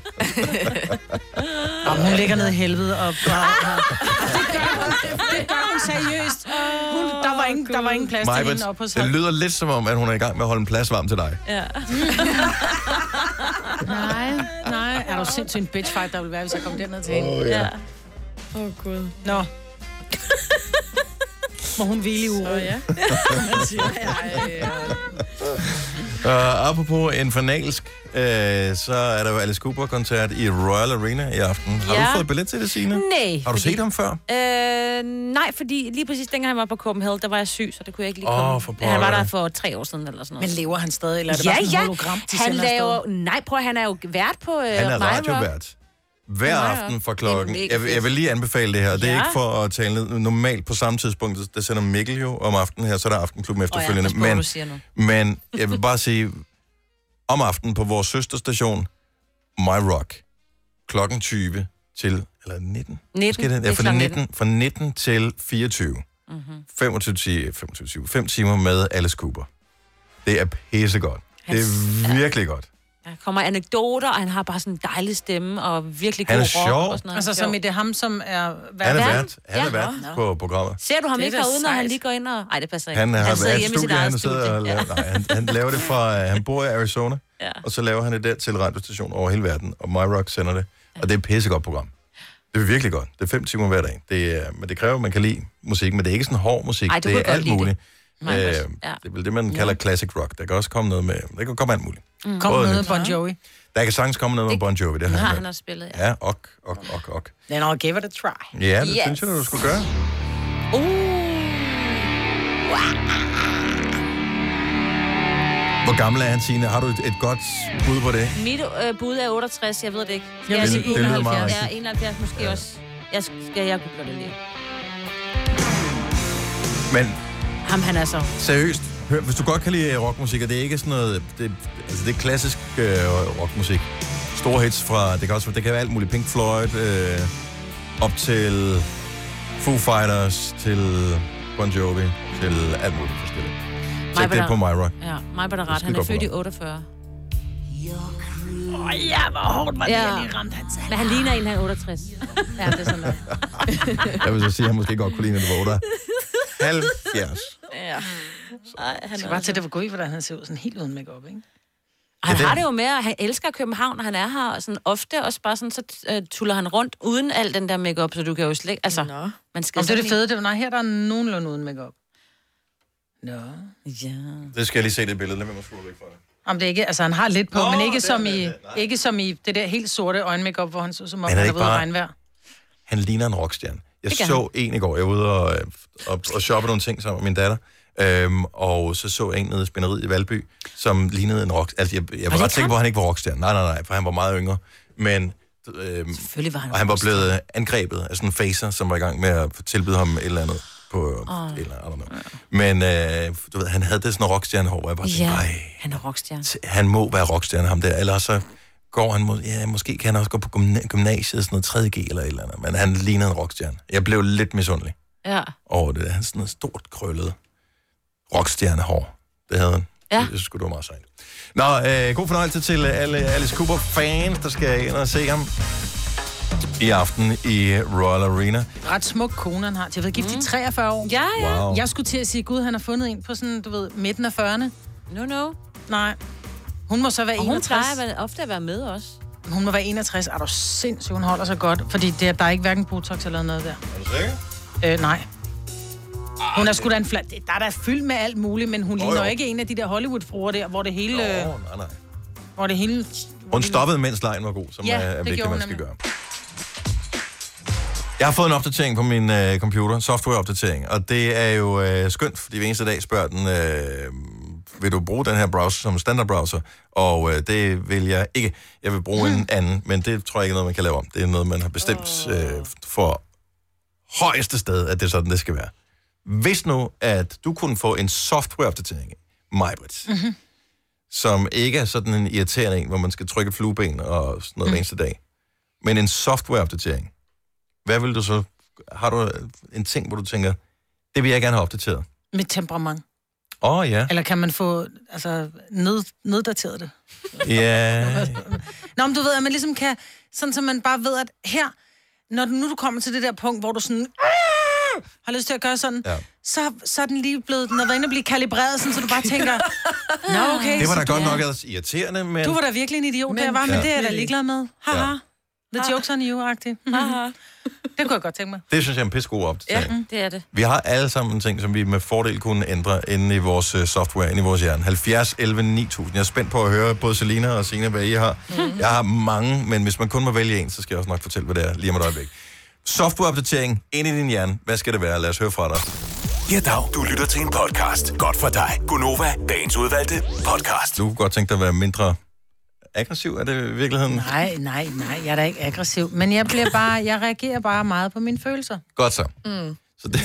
Jamen, hun ligger nede i helvede og... og, og det, gør hun, det gør hun seriøst. Hun, der, var ingen, der var ingen plads Majbert, til hende op hos det lyder lidt som om, at hun er i gang med at holde en plads varm til dig. Ja. Nej, nej. Er du sindssygt en bitchfight, der vil være, hvis jeg kom derned til hende? Åh, ja. Åh, oh, Gud. Nå. Må hun hvile i uro. Så ja. Uh, apropos en fanalsk, uh, så er der jo Alice Cooper-koncert i Royal Arena i aften. Har Ja. du fået billet til det, Signe? Nej. Har du set ham før? Øh, nej, fordi lige præcis dengang han var på Copenhagen, der var jeg syg, så det kunne jeg ikke lige Åh, komme. for Han var pokker. der for tre år siden eller sådan noget. Men lever han stadig, eller er det ja, bare sådan ja. en hologram, de Han sender laver... afsted? Nej, prøv at han er jo vært på øh, Han er My Rock. radiovært. Hver Ja, aften fra det klokken. er mega Jeg, vil- jeg fedt. vil lige anbefale det her. Det er Ja. ikke for at tale ned. Normalt på samme tidspunkt, der sender Mikkel jo om aftenen her, så er der Aftenklubben efterfølgende. Åh ja, pas på, hvad men, du siger nu. men jeg vil bare sige, om aftenen på vores søsterstation, My Rock, klokken tyve til, eller nitten? nitten. Måske det? Ja, Det er fra klokken nitten, fra nitten til fireogtyve. Mm-hmm. femogtyve, ti- femogtyve timer. Fem timer med Alice Cooper. Det er pissegodt. Det er virkelig godt. Der kommer anekdoter, og han har bare sådan en dejlig stemme, og virkelig god Han er rock sjov. og sådan noget. Altså, som i det er ham, som er... Han er vært. Han er Ja. vært Nå. på programmet. Ser du ham Det er ikke da herude, når han sejt. lige går ind og... Ej, det passer ikke. Han har sidder været hjemme i sit studie, eget han sidder og studie. laver, nej, han, han laver det fra, uh, han bor i Arizona, Ja. og så laver han det der til radiostationer over hele verden, og My Rock sender det, og det er et pissegodt program. Det er virkelig godt. Det er fem timer hver dag. Det er, men det kræver, at man kan lide musik, men det er ikke sådan hård musik. Ej, du det kan er godt alt lide muligt. det. Øh, Ja. det er vel det, man kalder classic rock. Der kan også komme noget med, der kan komme alt muligt. Kom Både noget nyt. med Bon Jovi. Der kan sagtens komme noget med Bon Jovi. Det Det har har han han med. også spillet, ja. Ja, ok, ok, ok, ok. Then I'll give it a try. Ja, det Yes. synes jeg, du skulle gøre. Uh. Hvor gammel er han, Signe? Har du et, et godt bud på det? Mit øh, bud er otteogtres, jeg ved det ikke. Jeg vil er sige det lyder meget enoghalvfjerds. rigtigt. Ja, enoghalvfjerds måske også. Jeg skal jeg googler det lige. Men Ham, han er så... seriøst, hør, hvis du godt kan lide rockmusik, og det er ikke sådan noget, det, altså det er klassisk øh, rockmusik. Store hits fra, det kan også det kan være alt muligt, Pink Floyd, øh, op til Foo Fighters, til Bon Jovi, til alt muligt forskelligt. Sæt det på My Rock. Ja, mig var der Det er ret. Han er skidegodt født i program. otteogfyrre. Åh oh, ja, hvor hårdt var det, Ja. jeg lige ramte hans Men han ligner en, han er otteogtres. Ja, det er sådan noget. Jeg vil så sige, at han måske godt kunne lide, når det var otteoghalvfjerds. Ja. Ej, han Jeg skal er bare til det for gud, hvordan han ser ud sådan helt uden makeup, ikke? Han Ja, det- har det jo med, at han elsker København, og han er her, og sådan ofte også bare sådan, så uh, tuller han rundt uden al den der makeup, så du kan jo slet ikke, altså, Nå. man skal Om det er det sådan fede, det var, nej, her der er nogenlunde uden makeup. Nå. lige- Ja. Det skal jeg lige se det billede. Lad mig skrue væk fra det. Om det ikke, altså han har lidt på, Nå, men ikke det som er i, det, nej. ikke som i det der helt sorte øjenmakeup, hvor han så som om Men er han det er ikke ude af bare- regnvejr. Han ligner en rockstjerne. Jeg kan så en i går. Jeg var ude og, og, og shoppe nogle ting sammen med min datter. Øhm, og så så jeg en nede i spænderiet i Valby, som lignede en rock... Altså, jeg, jeg var det ret sikker ham? på, at han ikke var rockstjerne. Nej, nej, nej, for han var meget yngre. Men... Øhm, Selvfølgelig var han og han var rockstjerne. blevet angrebet af sådan en facer, som var i gang med at tilbyde ham et eller andet på... Oh. Et eller andet, I don't know. Men øh, du ved, han havde det sådan en rockstjernehår, hvor jeg bare tænkte, Ja, nej, han er rockstjerne. han må være rockstjerne, ham der. Ellers så går han mod... Ja, måske kan han også gå på gymna- gymnasiet, sådan noget tredje G eller et eller andet. Men han lignede en rockstjerne. Jeg blev lidt misundelig Ja. over det. Han sådan noget stort krøllet rockstjernehår. Det havde han. Ja. Det skulle du meget sejt. Nå, øh, god fornøjelse til alle Alice Cooper-fans, der skal ind og se ham i aften i Royal Arena. Ret smuk kone, han har. Jeg ved, gift i treogfyrre år. Ja, ja. Wow. Jeg skulle til at sige, gud, han har fundet en på sådan, du ved, midten af fyrrerne. No, no. Nej. Hun må så være Og hun enogtres. plejer ofte at være med også. Hun må være enogtres. Er du sindssygt, hun holder sig godt. Fordi det, der er ikke hverken Botox eller noget der. Er du sikker? Øh, nej. Hun er sgu da en flat. Der er da fyldt med alt muligt, men hun Oh, ligner jo. ikke en af de der Hollywood-fruer der, hvor det hele... Nå, nej, nej. Hvor det hele... Hun stoppede, mens lejen var god, som Ja, er, er det vigtigt, gjorde man hun skal nemlig. gøre. Jeg har fået en opdatering på min øh, computer, softwareopdatering, og det er jo øh, skønt, fordi hver eneste dag spørger den, øh, vil du bruge den her browser som standard browser? Og øh, det vil jeg ikke. Jeg vil bruge en anden, men det tror jeg ikke er noget, man kan lave om. Det er noget, man har bestemt øh, for højeste sted, at det er sådan, det skal være. Hvis nu, at du kunne få en softwareopdatering, Majbrit, mm-hmm. som ikke er sådan en irriterende en, hvor man skal trykke flueben og sådan noget mm. hver eneste dag, men en softwareopdatering, hvad vil du så... Har du en ting, hvor du tænker, det vil jeg gerne have opdateret? Mit temperament. Åh, oh, ja. Eller kan man få, altså, ned, neddateret det? Ja. Nå, men du ved, at man ligesom kan... Sådan, så man bare ved, at her, når du, nu du kommer til det der punkt, hvor du sådan... har lyst til at gøre sådan, Ja. så, så er den lige blevet... Den er været inde og blive kalibreret, sådan, så du bare tænker... Nå, okay. Det var da så, godt nok altså irriterende, men... Du var da virkelig en idiot, Men- der var, men Ja. det er jeg da ligeglad med. Haha. Ja. The joke's on you-agtigt. Det kunne jeg godt tænke mig. Det synes jeg er en pissegod opdatering. Ja, det er det. Vi har alle sammen ting, som vi med fordel kunne ændre inde i vores uh, software, inde i vores hjerne. halvfjerds elleve ni tusind. Jeg er spændt på at høre både Selina og Signe, hvad I har. Mm-hmm. Jeg har mange, men hvis man kun må vælge en, så skal jeg også nok fortælle, hvad det er lige om et øjeblik. Softwareopdatering ind i din hjerne. Hvad skal det være? Lad os høre fra dig. Ja, dag. Du lytter til en podcast. Godt for dig. Gunova, dagens udvalgte podcast. Du kunne godt tænke dig at være mindre aggressiv, er det i virkeligheden? Nej, nej, nej, jeg er da ikke aggressiv. Men jeg bliver bare, jeg reagerer bare meget på mine følelser. Godt så. Mm. så det...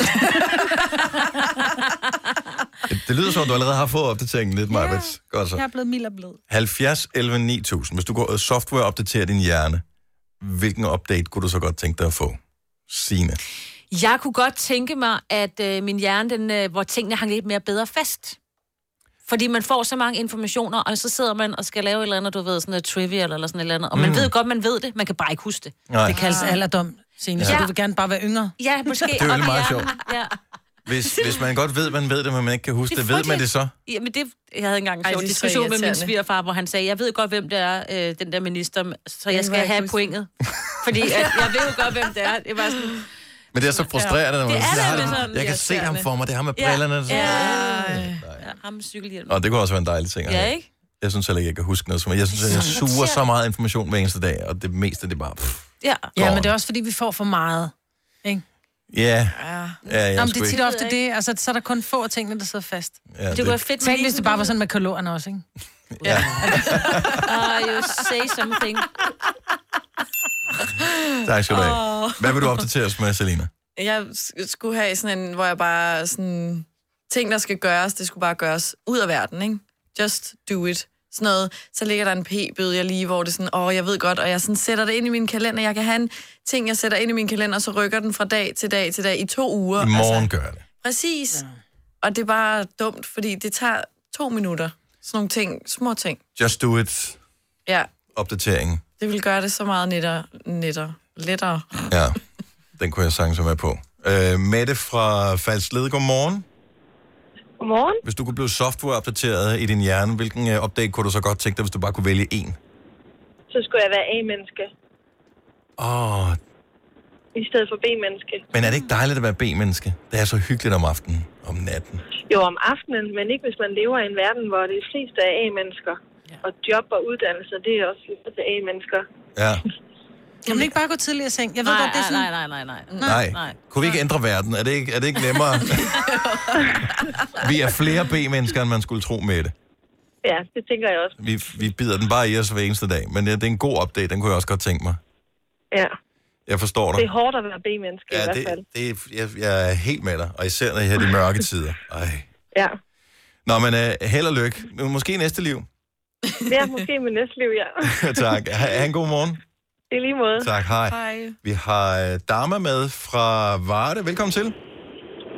det... Det lyder som, at du allerede har fået opdateringen lidt, Maja. Godt så. Jeg er blevet mild og blød. halvfjerds elleve ni tusind. Hvis du går og software-opdaterer din hjerne, hvilken update kunne du så godt tænke dig at få? Signe. Jeg kunne godt tænke mig, at øh, min hjerne, den, øh, hvor tingene hang lidt mere bedre fast. Fordi man får så mange informationer, og så sidder man og skal lave et eller andet, du ved, sådan noget trivia eller sådan et eller andet. Og man Mm. ved godt, man ved det. Man kan bare ikke huske det. Nej. Det kaldes alderdom, Signe, så Ja. du vil gerne bare være yngre. Ja, måske. Det er jo op i meget hjernen. sjovt. Ja. Hvis, hvis man godt ved, man ved det, men man ikke kan huske Det er det, ved man frygteligt. det så? Jamen det, jeg havde engang en Ej, sjov det er så diskussion med min irriterende. svigerfar, hvor han sagde, jeg ved godt, hvem det er, øh, den der minister, så jeg var skal ikke have huske. pointet. Fordi at, jeg ved jo godt, hvem det er. Det var sådan, Men det er så frustrerende, når man Det er siger, det jeg, med har- sådan jeg kan se ham irriterende. for mig, det er ham med Ja. brillerne. ja, Ja. ja, ham med cykelhjelm. Og det kunne også være en dejlig ting. at Ja, have. ikke? Jeg synes heller ikke, jeg kan huske noget. Som jeg synes, at jeg suger så meget information hver eneste dag, og det meste, det er bare... Pff. Ja. Ja, men det er også, fordi vi får for meget. Ikke? Ja, ja, jeg Nå, er men sgu det er tit ikke... ofte det. Altså, så er der kun få af tingene, der sidder fast. Ja, Det kunne være fedt. Tænk, hvis det bare var sådan med kalorerne også, ikke? Ja. Uh, you say something. Tak skal du have. Hvad vil du opdatere os med, Selina? Jeg sk- skulle have sådan en, hvor jeg bare sådan... Ting, der skal gøres, det skulle bare gøres ud af verden, ikke? Just do it. Sådan noget. Så ligger der en p-bøde, jeg lige, hvor det er sådan, åh, jeg ved godt, og jeg sådan sætter det ind i min kalender. Jeg kan have en ting, jeg sætter ind i min kalender, og så rykker den fra dag til dag til dag i to uger. I morgen gør det. Præcis. Ja. Og det er bare dumt, fordi det tager to minutter. Sådan nogle ting, små ting. Just do it. Ja, Opdatering. det vil gøre det så meget netter, netter, lettere. Ja, den kunne jeg sagtens være med på. Øh, Mette fra Falsled, godmorgen. Godmorgen. Hvis du kunne blive software-opdateret i din hjerne, hvilken uh, update kunne du så godt tænke dig, hvis du bare kunne vælge en? Så skulle jeg være A-menneske, Åh, oh, i stedet for B-menneske. men er det ikke dejligt at være B-menneske? Det er så hyggeligt om aftenen, om natten. Jo, om aftenen, men ikke hvis man lever i en verden, hvor det fleste er A-mennesker. Og job og uddannelse, det er også til A-mennesker. Ja. Kan man ikke bare gå tidligere i seng? Jeg ved Nej, godt, det er sådan... nej, nej, nej, nej. Nej. nej. Kunne vi ikke ændre verden? Er det ikke, er det ikke nemmere? Vi er flere B-mennesker, end man skulle tro med det. Ja, det tænker jeg også. Vi, vi bider den bare i os hver eneste dag. Men det er en god update, den kunne jeg også godt tænke mig. Ja, Jeg forstår dig. det er hårdt at være B-menneske i Ja, hvert det, fald. det, er- jeg, jeg er helt med dig. Og især når jeg har de mørke tider. Ej. Ja. Nå, men uh, held og lykke. Måske i næste liv. Ja, måske med næste liv, ja. Tak. Ha, ha' en god morgen. I lige måde. Tak, hej. Hej. Vi har uh, Dama med fra Varde. Velkommen til.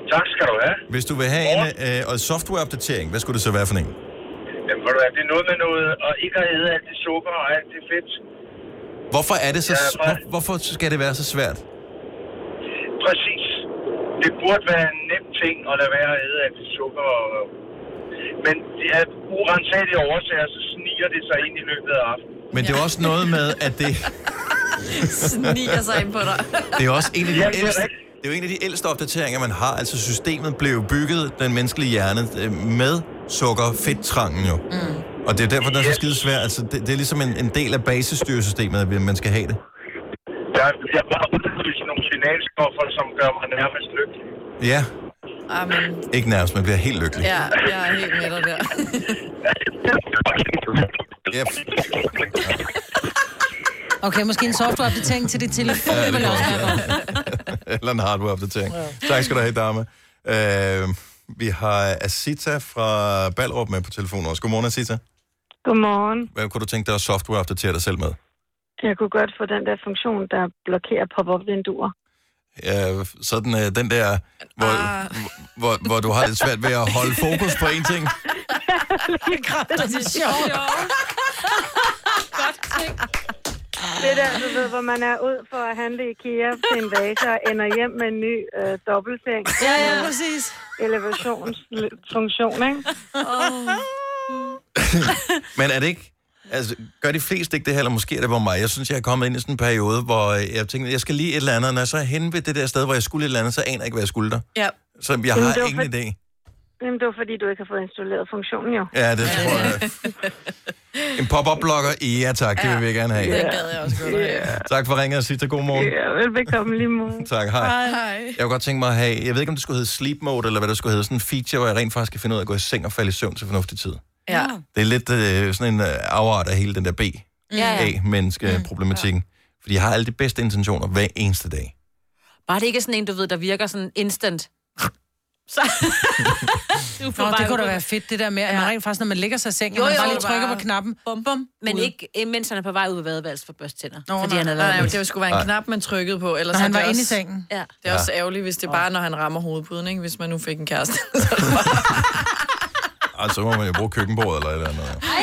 Tak skal du have. Hvis du vil have en øh, softwareopdatering, hvad skulle det så være for en? Jamen, ved du hvad, det er noget med noget, og ikke at æde alt det sukker og alt det fedt. Hvorfor er det så Ja, hvor, hvorfor skal det være så svært? Præcis. Det burde være en nem ting at lade være at æde alt det sukker. Og... Men det er urensagelige årsager, så sniger det sig ind i løbet af aftenen. Men det er også noget med, at det... Sniger sig ind på dig. Det er også en af de Ja, det er ældste... rigtigt. Det er jo en af de ældste opdateringer, man har. Altså systemet blev bygget, den menneskelige hjerne, øh, med sukker-fedt-trangen jo. Mm. Og det er derfor, det er så skide svært. Altså, det, det er ligesom en, en del af basisstyresystemet, at man skal have det. Der er bare udløst nogle signalstoffer, som gør mig nærmest lykkelig. Ja. Amen. Ikke nærmest, man bliver helt lykkelig. Ja, jeg er helt med dig der. Ja. Okay, måske en softwareopdatering til dit telefon, ja, vil også være godt. Eller en hardwareopdatering. Ja. Tak skal du have, dame. Uh, vi har Asita fra Ballerup med på telefonen også. Godmorgen, Asita. Godmorgen. Hvad kunne du tænke dig at softwareopdatere dig selv med? Jeg kunne godt få den der funktion, der blokerer pop-up-vinduer. Ja, sådan uh, den der, hvor, ah. hvor, hvor du har lidt svært ved at holde fokus på én ting. Det er sjovt. Godt ting. Det der, du ved, hvor man er ud for at handle i IKEA til en vase og ender hjem med en ny øh, dobbeltseng. Ja, ja, præcis. Elevationsfunktion, ikke? Oh. Men er det ikke... Altså, gør de fleste ikke det her, eller måske er det bare mig? Jeg synes, jeg er kommet ind i sådan en periode, hvor jeg tænkte, jeg skal lige et eller andet, og når jeg så er henne ved det der sted, hvor jeg skulle et eller andet, så aner jeg ikke, hvad jeg skulle der. Ja. Så jeg har ingen for... idé. Jamen, det var fordi, du ikke har fået installeret funktionen, jo. Ja, det tror jeg. En pop-up-blokker? Ja, tak. Det vil vi gerne have. Det gad jeg også godt have. Tak for ringet og sige til god morgen. Ja, velbekomme lige morgen. Tak, hej. Hej. Jeg kunne godt tænke mig at have, jeg ved ikke, om det skulle hedde sleep mode, eller hvad det skulle hedde, sådan en feature, hvor jeg rent faktisk kan finde ud af at gå i seng og falde i søvn til fornuftig tid. Ja. Det er lidt øh, sådan en øh, afart af hele den der B-A-menneske-problematikken. Fordi jeg har alle de bedste intentioner hver eneste dag. Bare det ikke er sådan en, du ved, der virker sådan instant. Så... Nå, det kunne da være fedt, det der med, at man rent faktisk, når man lægger sig i sengen, og man bare lige trykker på knappen, bum, bum. Men ude. ikke, mens han er på vej ud af vadeværelset for børsttænder. Nå, fordi nej, han havde Nej, været nej, det skulle være en knap, man trykkede på. Ellers når han var det inde i også, sengen. Ja. Det er også ærgerligt, hvis det er bare, når han rammer hovedpuden, ikke? Hvis man nu fik en kæreste. Så er det bare... Altså, så må man jo bruge køkkenbordet eller et eller andet. Ej.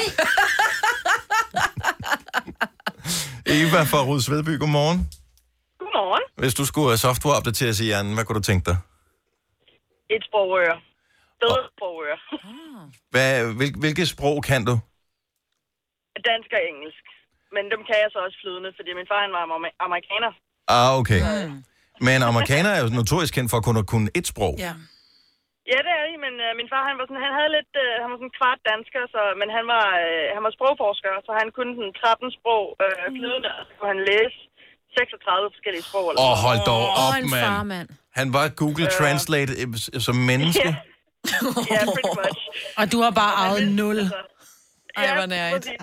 Eva fra Rudsvedby, godmorgen. Godmorgen. Hvis du skulle software-opdateres i hjernen, hvad kunne du tænke dig? Et sprogøre. Bedre oh. sprogøre. Hvad, hvil, hvilket sprog kan du? Dansk og engelsk. Men dem kan jeg så også flydende, fordi min far han var amer- amerikaner. Ah, okay. Mm. Men amerikaner er jo notorisk kendt for at kunne, kunne et sprog. Ja. Ja, det er de, men øh, min far han var sådan, han havde lidt, øh, han var sådan kvart dansker, så, men han var, øh, han var sprogforsker, så han kunne sådan tretten sprog øh, flydende, og så kunne han læse seksogtredive forskellige sprog. Åh, oh, hold dog Åh, op, en mand. far, mand. Han var Google øh. Translate øh, som menneske. Ja, yeah, pretty much. Og du har bare arvet nul. Ej, hvor nærigt. det,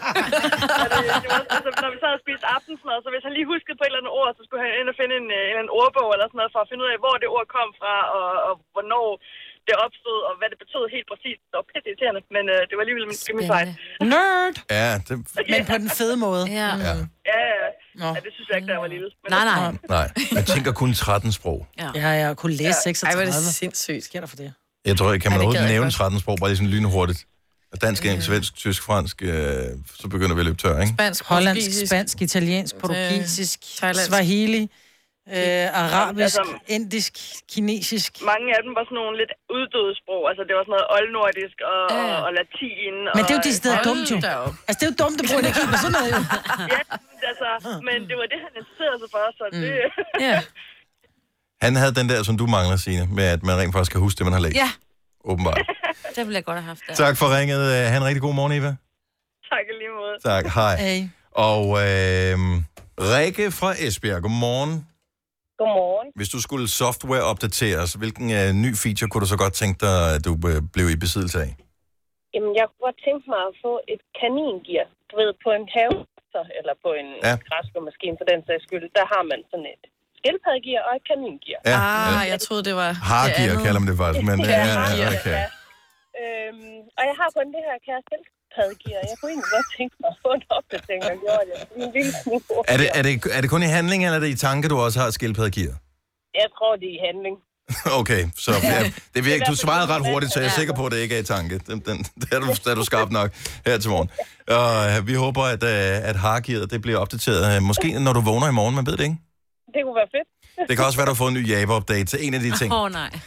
det var, altså, når vi sad og spiste aftensmad, så hvis han lige huskede på et eller andet ord, så skulle han ind og finde en, en, en ordbog eller sådan noget, for at finde ud af, hvor det ord kom fra, og, og hvornår det opstod, og hvad det betød helt præcist. Det var pisse irriterende, men øh, det var alligevel min skimmelsejt. Nerd! Ja, det... Men på den fede måde. Ja. Ja. Ja, ja. ja, det synes jeg ikke, der var lille. Men Nej, nej. Nej, jeg tænker kun tretten sprog. Ja, ja, jeg kunne læse seksogtredive. Ej, hvor er det sindssygt. Sker der for det? Jeg tror ikke, kan man Ej, det overhovedet gad jeg nævne godt. tretten sprog, bare lige sådan lynhurtigt. Dansk, engelsk, svensk, tysk, fransk, øh, så begynder vi at løbe tør, ikke? Spansk, Hollandsk, portugisisk. spansk, italiensk, portugisisk, thailandsk. Swahili, øh, arabisk, Altså- indisk, kinesisk. mange af dem var sådan nogle lidt uddøde sprog. Altså, det var sådan noget oldnordisk og, Ja. og, og latin. Men det er jo de og, steder Hold dumt, jo. da op. Altså, det er jo dumt, det bruger ikke på sådan noget, jo. Ja, altså, men det var det, han interesserede sig for, så det... Ja. Han havde den der, som du mangler, Signe, med at man rent faktisk kan huske det, man har læst. Ja, Åbenbart. det ville jeg godt have haft. Der. Tak for ringet. Ha' en rigtig god morgen, Eva. Tak i lige måde. Tak, hej. Hey. Og øh, Rikke fra Esbjerg, godmorgen. Godmorgen. Hvis du skulle software-opdateres, hvilken øh, ny feature kunne du så godt tænke dig, at du øh, blev i besiddelse af? Jamen, jeg kunne godt tænke mig at få et kaningear. Du ved, på en have, eller på en Ja. græskermaskine for den sags skyld, der har man sådan et skildpaddegear og et kaningear. Ja, Ah, ja. jeg troede, det var det Hargear andet. kalder man det faktisk, men ja, ja, ja, okay. Ja. Øhm, og jeg har kun det her kære skildpaddegear. Jeg kunne egentlig godt tænke mig at få en opdatering, og gjorde det en lille smule. Er det, er, det, er det kun i handling, eller er det i tanke, du også har skildpaddegear? Jeg tror, det er i handling. Okay, så ja, det virker, du svarede ret hurtigt, så jeg er sikker på, at det ikke er i tanke. Den, den, der, er du, der er du skarp nok her til morgen. Og øh, vi håber, at, øh, at hargearet det bliver opdateret. Måske når du vågner i morgen, man ved det ikke. Det kunne være fedt. Det kan også være, at du har fået en ny Java-update til en af de ting. Åh, oh, nej.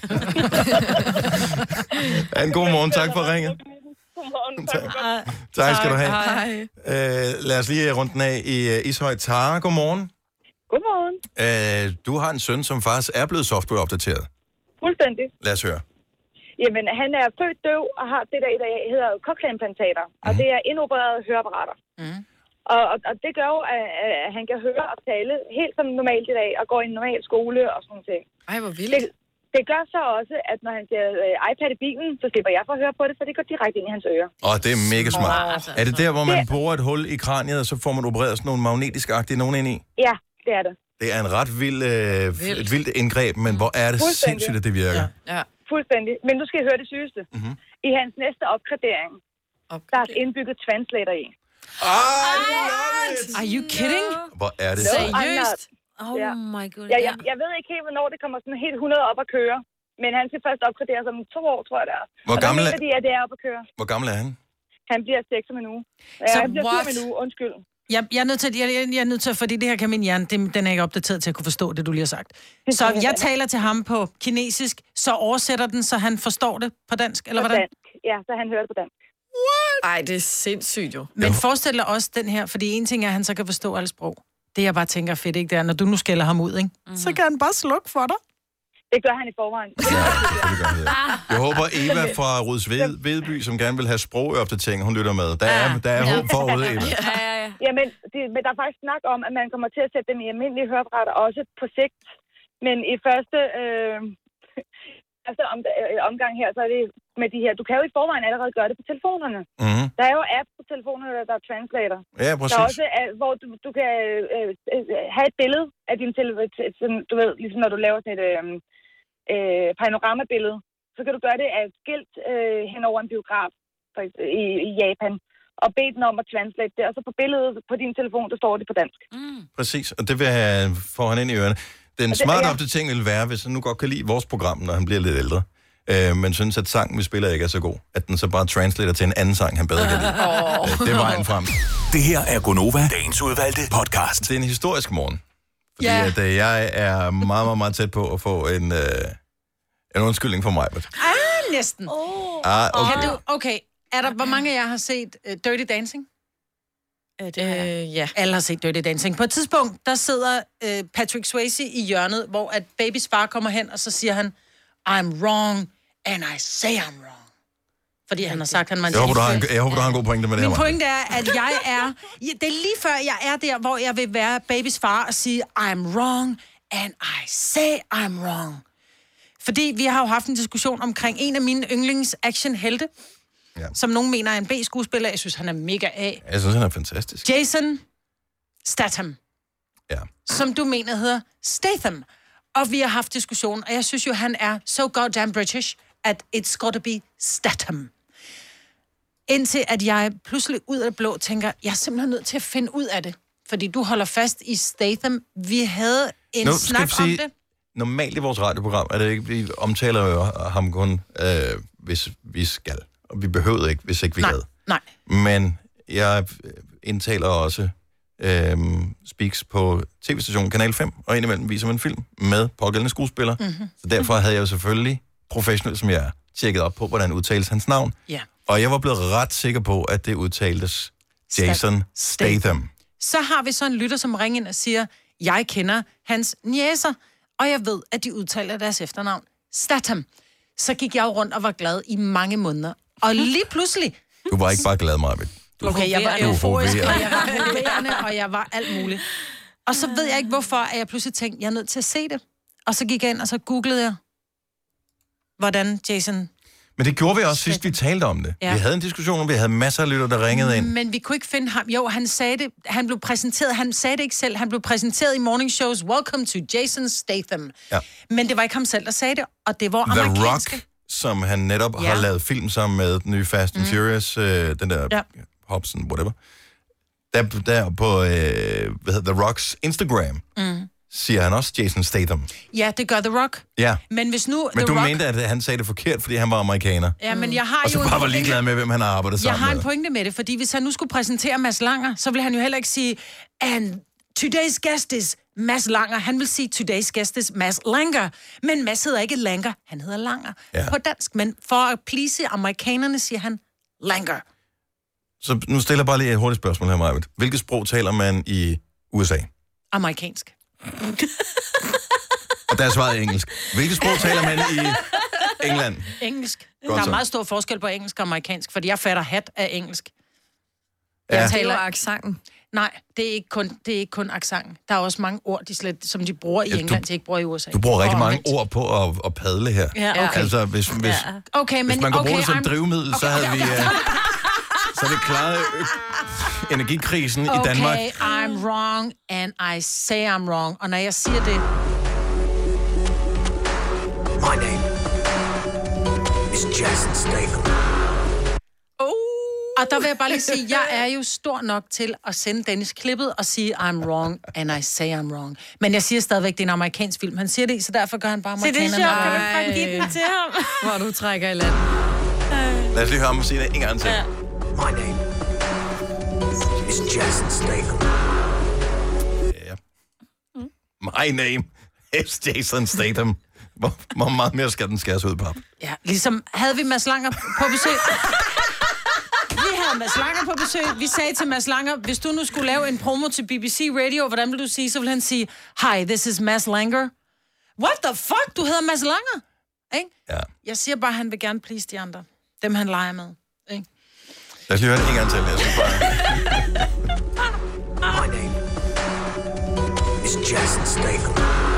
Ha' en god morgen. Tak for ringet. Godmorgen. Tak. Tak skal du have. Hej. Øh, lad os lige runde den af i uh, Ishøj. Tara, godmorgen. Godmorgen. Øh, du har en søn, som faktisk er blevet softwareopdateret. Fuldstændig. Lad os høre. Jamen, han er født døv og har det, der i dag hedder cochlea-implantater. Mm. Og det er indopererede høreapparater. Mm. Og, og, og det gør jo, at, at han kan høre og tale helt som normalt i dag, og går i en normal skole og sådan noget. Ej, hvor vildt. Det, det gør så også, at når han ser uh, iPad i bilen, så slipper jeg for at høre på det, for det går direkte ind i hans ører. Og det er mega smart. Oh, altså. Er det der, hvor man det... borer et hul i kraniet, og så får man opereret sådan nogle magnetisk-agtige nogen ind i? Ja, det er det. Det er en ret vild, øh, vildt. et vildt indgreb, men hvor er det sindssygt, at det virker. Ja. Ja. Fuldstændig. Men nu skal I høre det sygeste. Mm-hmm. I hans næste opgradering, opgradering, der er indbygget translator i. I love it! Are you kidding? Hvor er det no, seriøst? Oh ja. my god. Ja, jeg, jeg ved ikke helt, hvornår det kommer sådan helt hundrede op at køre. Men han skal først opgradere som to år, tror jeg det er. Hvor og gammel er de, at det er op at køre. Hvor gammel er han? Han bliver seks om en uge. Ja, Så han bliver what? fire om en uge, undskyld. Jeg, jeg, er nødt til, jeg, jeg, jeg er nødt til, fordi det her kan min hjerne, det, den er ikke opdateret til at kunne forstå det, du lige har sagt. Så jeg taler til ham på kinesisk, så oversætter den, så han forstår det på dansk, eller på hvordan? Dansk. Ja, så han hører det på dansk. Ej, det er sindssygt jo. Men forestil dig også den her, fordi en ting er, at han så kan forstå alle sprog. Det jeg bare tænker fedt, ikke? Det er, når du nu skælder ham ud, ikke? Mm. Så kan han bare slukke for dig. Det gør han i forvejen. Ja, det gør han, ja. Jeg håber, Eva fra Rudsvedby, som gerne vil have sprogopdatering, hun lytter med. Der er, der er håb forude, Eva. Ja, ja, ja. Jamen, det, men der er faktisk snak om, at man kommer til at sætte dem i almindelige høreapparater også på sigt. Men i første, øh, første om, øh, omgang her, så er det med de her... Du kan jo i forvejen allerede gøre det på telefonerne. Mm-hmm. Der er jo apps på telefonerne, der er translator. Ja, præcis. Der er også, uh, hvor du, du kan uh, uh, have et billede af din telefon, du ved, ligesom når du laver sådan et uh, uh, panoramabillede, så kan du gøre det af et skilt uh, hen over en biograf for, i, i Japan, og bede den om at translate det, og så på billedet på din telefon, der står det på dansk. Mm. Præcis, og det vil have, få han ind i ørerne. Den det, smarte ja. opdatering vil være, hvis han nu godt kan lide vores program, når han bliver lidt ældre, øh, men synes, at sangen, vi spiller, ikke er så god, at den så bare translater til en anden sang, han bedre kan lide. Oh. Øh, det er vejen frem. Det her er Gonova, dagens udvalgte podcast. Det er en historisk morgen, fordi Ja. at, øh, jeg er meget, meget, meget tæt på at få en, øh, en undskyldning for mig. Ah, næsten. Oh. Ah, okay. Kan du, okay, er der, hvor mange af jer har set uh, Dirty Dancing? Øh, ja. Alle har set Dirty Dancing. På et tidspunkt, der sidder uh, Patrick Swayze i hjørnet, hvor at babys far kommer hen, og så siger han, I'm wrong, and I say I'm wrong. Fordi han har sagt, han man Jeg håber, du har en, jeg håber, du har en god pointe med det her. Min pointe er, at jeg er... Det er lige før, jeg er der, hvor jeg vil være babys far og sige, I'm wrong, and I say I'm wrong. Fordi vi har jo haft en diskussion omkring en af mine yndlings actionhelte, ja. Som nogen mener er en B-skuespiller. Jeg synes, han er mega A. Jeg synes, han er fantastisk. Jason Statham. Ja. Som du mener hedder Statham. Og vi har haft diskussion, og jeg synes jo, han er so goddamn British, at it's got to be Statham. Indtil at jeg pludselig ud af det blå tænker, jeg er simpelthen nødt til at finde ud af det. Fordi du holder fast i Statham. Vi havde en nu, snak sige, om det. Normalt i vores radioprogram er det ikke, vi omtaler jo ham kun, øh, hvis vi skal. Og vi behøvede ikke, hvis ikke vi nej, gad. Nej, Men jeg indtaler også øh, speaks på tv-stationen Kanal fem, og indimellem viser man en film med pågældende skuespiller. Mm-hmm. Så derfor havde jeg jo selvfølgelig, professionelt som jeg er, tjekket op på, hvordan udtales hans navn. Ja. Og jeg var blevet ret sikker på, at det udtaltes Jason Statham. Så har vi så en lytter, som ringer ind og siger, jeg kender hans niecer, og jeg ved, at de udtaler deres efternavn Statham. Så gik jeg jo rundt og var glad i mange måneder. Og lige pludselig... Du var ikke bare glad, Marvind. Okay, jeg var euforisk, og jeg var hoverende, og jeg var alt muligt. Og så ved jeg ikke, hvorfor, at jeg pludselig tænkte, jeg er nødt til at se det. Og så gik jeg ind, og så googlede jeg, hvordan Jason... Men det gjorde vi også sidst, vi talte om det. Ja. Vi havde en diskussion, og vi havde masser af lytter, der ringede ind. Men vi kunne ikke finde ham. Jo, han sagde det. Han blev præsenteret. Han sagde det ikke selv. Han blev præsenteret i morning shows. Welcome to Jason Statham. Ja. Men det var ikke ham selv, der sagde det. Og det var The amerikanske... Rock, som han netop ja. har lavet film sammen med den nye Fast and mm. Furious, øh, den der ja. Hobson, whatever. Der, der på øh, hvad hedder, The Rocks Instagram, mm. siger han også Jason Statham. Ja, det gør The Rock. Ja. Men hvis nu Men The du Rock... mente, at han sagde det forkert, fordi han var amerikaner. Ja, men jeg har Og så jo... bare en var pointe- ligeglad med, hvem han har arbejdet Jeg sammen har med. en pointe med det, fordi hvis han nu skulle præsentere Mads Langer, så ville han jo heller ikke sige, and today's guest is Mads Langer. Han vil sige, today's guest is Mads Langer. Men Mads hedder ikke Langer, han hedder Langer Ja. på dansk. Men for at please amerikanerne, siger han Langer. Så nu stiller jeg bare lige et hurtigt spørgsmål her, Majbet. Hvilket sprog taler man i U S A? Amerikansk. Og der er svaret engelsk. Hvilket sprog taler man i England? Engelsk. Godt Der er så. meget stor forskel på engelsk og amerikansk, fordi jeg fatter hat af engelsk. Ja. Jeg Det er taler jo accenten. Nej, det er ikke kun, det er ikke kun accenten. Der er også mange ord, de slet, som de bruger i Ja, du- England, de ikke bruger i U S A. Du bruger rigtig Og mange omvendt. ord på at, at padle her. Ja, okay. Altså, hvis, hvis, Ja. Okay, hvis men- man kunne okay, bruge det som I'm- drivmiddel, så okay, havde vi... okay. Uh, så havde vi klaret ø- energikrisen i Danmark. Okay, I'm wrong, and I say I'm wrong. Og når jeg siger det... My name is Jason Statham. Og der vil jeg bare lige sige, jeg er jo stor nok til at sende Dennis klippet og sige, I'm wrong, and I say I'm wrong. Men jeg siger stadigvæk, det er en amerikansk film. Han siger det i, så derfor gør han bare Se, det er amerikanerne. sjovt. Kan du ikke bare give den til ham? Hvor du trækker i land. Lad os lige høre ham sige det en gang til. Ja. My name is Jason Statham. Ja. My name is Jason Statham. Hvor, hvor meget mere skal den skæres ud, pap? Ja, ligesom havde vi Mads Langer på besøg. Vi havde Mads Langer på besøg. Vi sagde til Mads Langer, hvis du nu skulle lave en promo til B B C Radio, hvordan vil du sige? Så vil han sige, hi, this is Mads Langer. What the fuck? Du hedder Mads Langer? Ikke? Ja. Jeg siger bare, at han vil gerne please de andre. Dem, han leger med. Ikke? Lad os lige høre det en gang til. Jeg synes bare... My name is Jason Statham.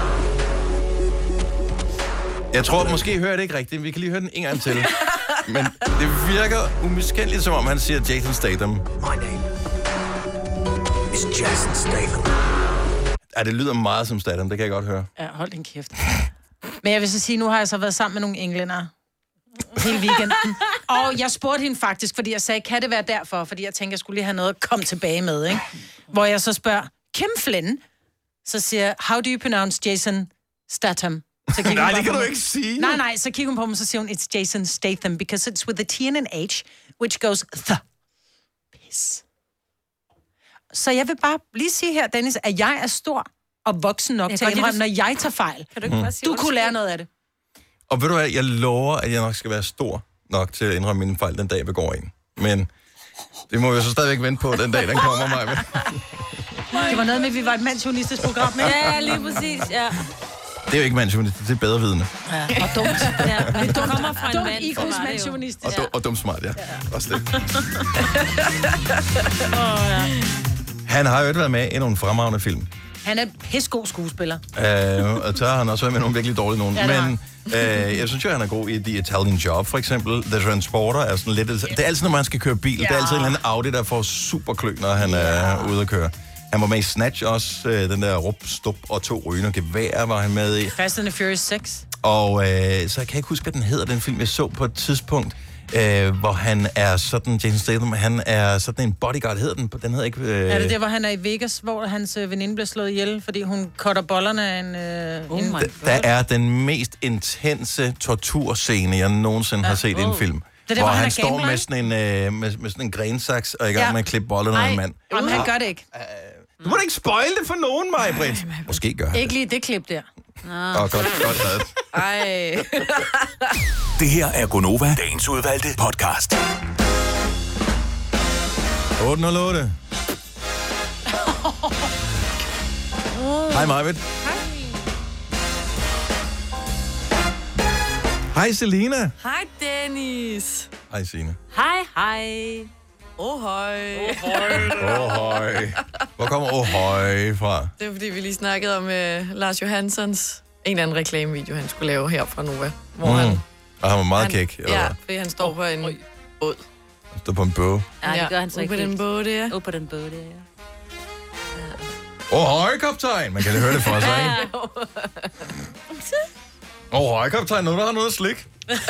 Jeg tror, måske hører jeg det ikke rigtigt. Vi kan lige høre den en gang til. Men det virker umiskendeligt, som om han siger Jason Statham. My name is Jason Statham. Ja, det lyder meget som Statham, det kan jeg godt høre. Ja, hold din kæft. Men jeg vil så sige, nu har jeg så været sammen med nogle englænder hele weekenden. Og jeg spurgte hende faktisk, fordi jeg sagde, kan det være derfor? Fordi jeg tænkte, jeg skulle lige have noget at komme tilbage med, ikke? Hvor jeg så spørger, Kim Flynn? Så siger jeg, how do you pronounce Jason Statham? Så kigger Nej, hun det bare kan på du mig. ikke sige. Nej, nej, så kigger hun på mig, så siger hun, it's Jason Statham, because it's with a T and an H, which goes the. Piss. Så jeg vil bare lige sige her, Dennis, at jeg er stor og voksen nok Jeg til kan at godt lide, indrømme, når jeg tager fejl. Kan du ikke bare sige Du undskyld? kunne lære noget af det. Og ved du hvad, jeg lover, at jeg nok skal være stor nok til at indrømme mine fejl den dag, jeg begår en. Men det må vi så stadigvæk vente på, den dag, den kommer mig med. Det var noget med, at vi var et mandsjournalistisk program, ikke? Ja, lige præcis, ja. Det er jo ikke mandsjournalist, det er bedre vidne. Ja, og dumt. Ja, men du kommer fra en Dumt mand. I for hos var det jo. mandsjournalistisk. Og, du, og dum smart, ja. Også det. Åh, ja. Han har jo ikke været med i nogle fremragende film. Han er pissegod skuespiller. Øh, og så har han også været med nogle virkelig dårlige nogen. Ja, det har Men øh, jeg synes jo, han er god i The Italian Job, for eksempel. The Transporter er sådan lidt... Det er altid, når man skal køre bil. Ja. Det er altid en eller anden Audi, der får superklø, når han er ude at køre. Han var med i Snatch også. Øh, den der rup, stup og to rygende gevær var han med i. Fast and the Furious seks. Og øh, så jeg kan ikke huske, hvad den hedder, den film, jeg så på et tidspunkt, øh, hvor han er sådan, Jason Statham, han er sådan en bodyguard, hedder den, den hedder ikke... Øh, Er det der, hvor han er i Vegas, hvor hans øh, veninde bliver slået ihjel, fordi hun cutter bollerne af en... Øh, oh en... der er den mest intense torturscene, jeg nogensinde ja. har set i en film. det, hvor hvor han han er står gambler, med sådan, en, øh, med, med sådan en grensaks og er i gang Ja. med at klippe bollerne af en mand. Jamen, han gør det ikke. Du må da ikke spoil det for nogen, Maj-Brit. Måske gør han Ikke lige det klip der. det. Og godt, godt lavet. Ej. Det her er Gonova, dagens udvalgte podcast. otte nul otte. Hej, Maj-Brit. Hej, Selina. Hej, Dennis. Hej, Signe. Hej, hej. Oh, høj. Åh, høj. Hvor kommer åh, høj fra? Det er fordi, vi lige snakkede om uh, Lars Johanssons en eller anden reklamevideo, han skulle lave her fra Nova. Hvor Mm. han, Og han var meget han, kæk, eller Ja, hvad? fordi han står på en båd. Han stod på en bog. Ja, det gør han så ude ikke på den helt. båd, ja. Ude på den båd, ja. Åh, høj, kaptajn. Man kan da høre det for sig, ikke? Åh, høj, kaptajn. Nu der har noget at slik.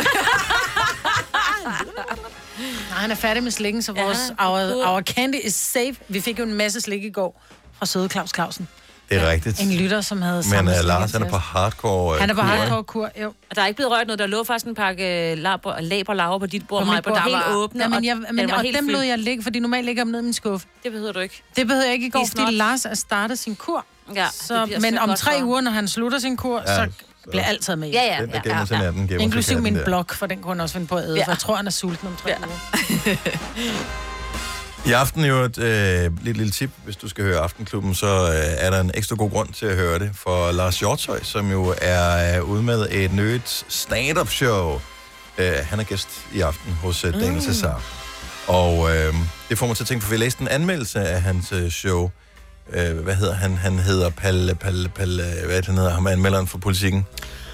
Nej, han er færdig med slikken, så vores Ja, our, our candy is safe. Vi fik jo en masse slik i går fra søde Claus Clausen. Det er rigtigt. En lytter, som havde Men samlet uh, slik Lars, til han er på os. hardcore Han er på kur, hardcore kur, jo. Og der er ikke blevet rørt noget. Der lå faktisk en pakke laber, laberlaver på dit bord, På mig, mit på bord, helt der var- åbne. Ja, men jeg, og men, den var og helt dem fyldt. lod jeg ligge, fordi normalt ligger dem ned i min skuffe. Det behøver du ikke. Det behøver jeg ikke i går, De er fordi snot. Lars er startet sin kur. Ja, så, det bliver men så om godt tre for. uger, når han slutter sin kur, Ja, ja, så bliver alt taget med. Ja, ja, Den, der gemmer til natten, gemmer til Inklusiv katten min der. blok, for den kunne han også finde på at æde, Ja. for jeg tror, han er sulten om tre ja. uger. I aften jo et øh, lille, lille tip, hvis du skal høre Aftenklubben, så øh, er der en ekstra god grund til at høre det. For Lars Hjortshøj, som jo er øh, ude med et nyt stand-up show. Øh, han er gæst i aften hos øh, Daniel Mm. Cesar. Og øh, det får mig til at tænke, for vi læste en anmeldelse af hans øh, show. Øh, hvad hedder han? Han hedder Palle, Palle, Palle, hvad er det, han hedder? Ham er anmelderen for Politikken.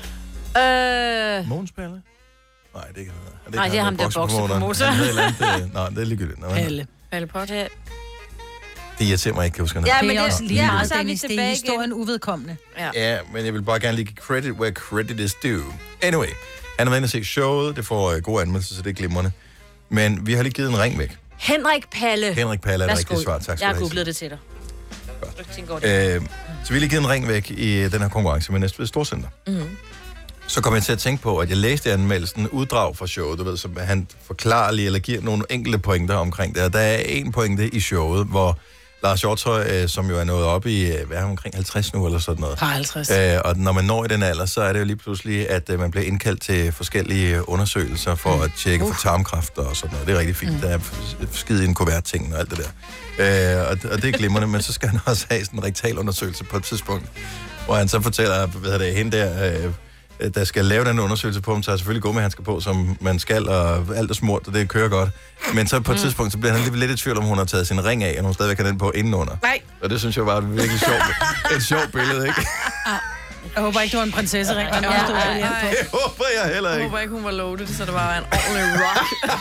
Øh... Mogens Palle? Nej, det er ikke han. Nej, det er ham, der er boksepromotor. Han hedder et eller andet, øh, nej, det er ligegyldigt. Nå, men- Palle. Palle Potte. Det irriterer mig ikke, kan jeg huske, han Ja, hedder. men Det er det- også lige ja, meget, og så er vi Dennis. Det er tilbage historien uvedkommende. Ja. Ja, men jeg vil bare gerne lige give credit where credit is due. Anyway, han har været inde og se showet. Det får uh, gode anmeldelser, så det er glimrende. Men vi har lige givet en ring væk. Henrik Palle. Henrik Palle er det Værsgo. rigtige svar. Tak skal Jeg du har have. googlet det til dig. Du kan tænke over det. Øh, så vi har lige givet en ring væk i den her konkurrence med Næstved Storcenter. Mhm. Så kom jeg til at tænke på, at jeg læste i anmeldelsen uddrag fra showet, du ved, så han forklarer lige, eller giver nogle enkelte pointer omkring det. Og der er en pointe i showet, hvor Lars Hjortshøj, øh, som jo er nået op i, øh, hvad er han, omkring halvtreds nu, eller sådan noget. Par halvtreds. Øh, og når man når i den alder, så er det jo lige pludselig, at øh, man bliver indkaldt til forskellige undersøgelser for mm. at tjekke uh. for tarmkræft og sådan noget. Det er rigtig fint. Mm. Der er skide i en kuvert-ting og alt det der. Øh, og, og det er glimrende, men så skal han også have sådan en rektal undersøgelse på et tidspunkt, hvor han så fortæller, hvad det er, hende der, øh, der skal lave den undersøgelse på ham, så er selvfølgelig gummihandsker på, som man skal, og alt er smurt, og det kører godt. Men så på et mm. tidspunkt, så bliver han lidt, lidt i tvivl, om hun har taget sin ring af, og hun stadigvæk har den på indenunder. Nej. Og det synes jeg var et virkelig sjovt, et sjovt billede, ikke? Jeg håber ikke, det var en prinsessering. Ja, ja, ja, ja. Det håber jeg heller Jeg ikke. håber ikke, hun var loaded, så det var en ordentlig rock.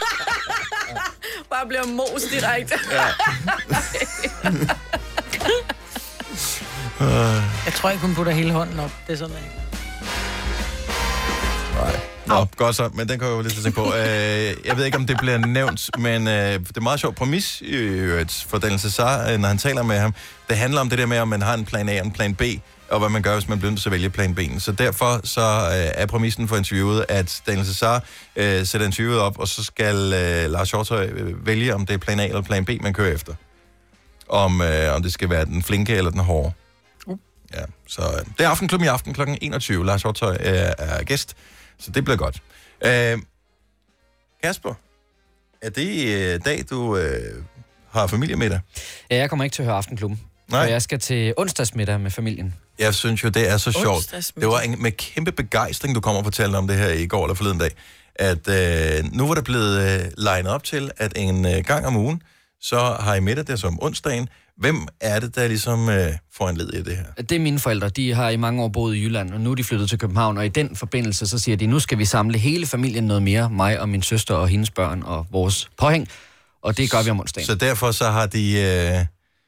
Bare bliver mos direkte. Ja. Jeg tror ikke, hun putter hele hånden op. Det er sådan, ikke? Nej. Nå, godt så, men den kan jeg jo lidt til at tænke på. Øh, jeg ved ikke, om det bliver nævnt, men øh, det er meget sjovt præmis i øvrigt for Daniel Cesar, øh, når han taler med ham. Det handler om det der med, om man har en plan A og en plan B, og hvad man gør, hvis man bliver nødt til at vælge plan B'en. Så derfor så øh, er præmissen for interviewet, at Daniel Cesar øh, sætter interviewet op, og så skal øh, Lars Hjortshøj øh, vælge, om det er plan A eller plan B, man kører efter. Om, øh, om det skal være den flinke eller den hårde. Uh. Ja, så øh, det er Aftenklubben i aften klokken enogtyve. Lars Hjortshøj øh, er gæst, så det bliver godt. Øh, Kasper, er det øh, dag, du øh, har familiemiddag? Ja, jeg kommer ikke til at høre Aftenklubben. Nej. For jeg skal til onsdagsmiddag med familien. Jeg synes jo, det er så sjovt. Onsdagsmiddag. Det var en, med kæmpe begejstring, du kommer og fortalte om det her i går eller forleden dag, at øh, nu var det blevet øh, legnet op til, at en øh, gang om ugen, så har I middag der som onsdagen. Hvem er det, der ligesom øh, får en led i det her? Det er mine forældre. De har i mange år boet i Jylland, og nu er de flyttet til København. Og i den forbindelse, så siger de, nu skal vi samle hele familien noget mere. Mig og min søster og hendes børn og vores påhæng. Og det gør vi om onsdagen. Så derfor så har de øh,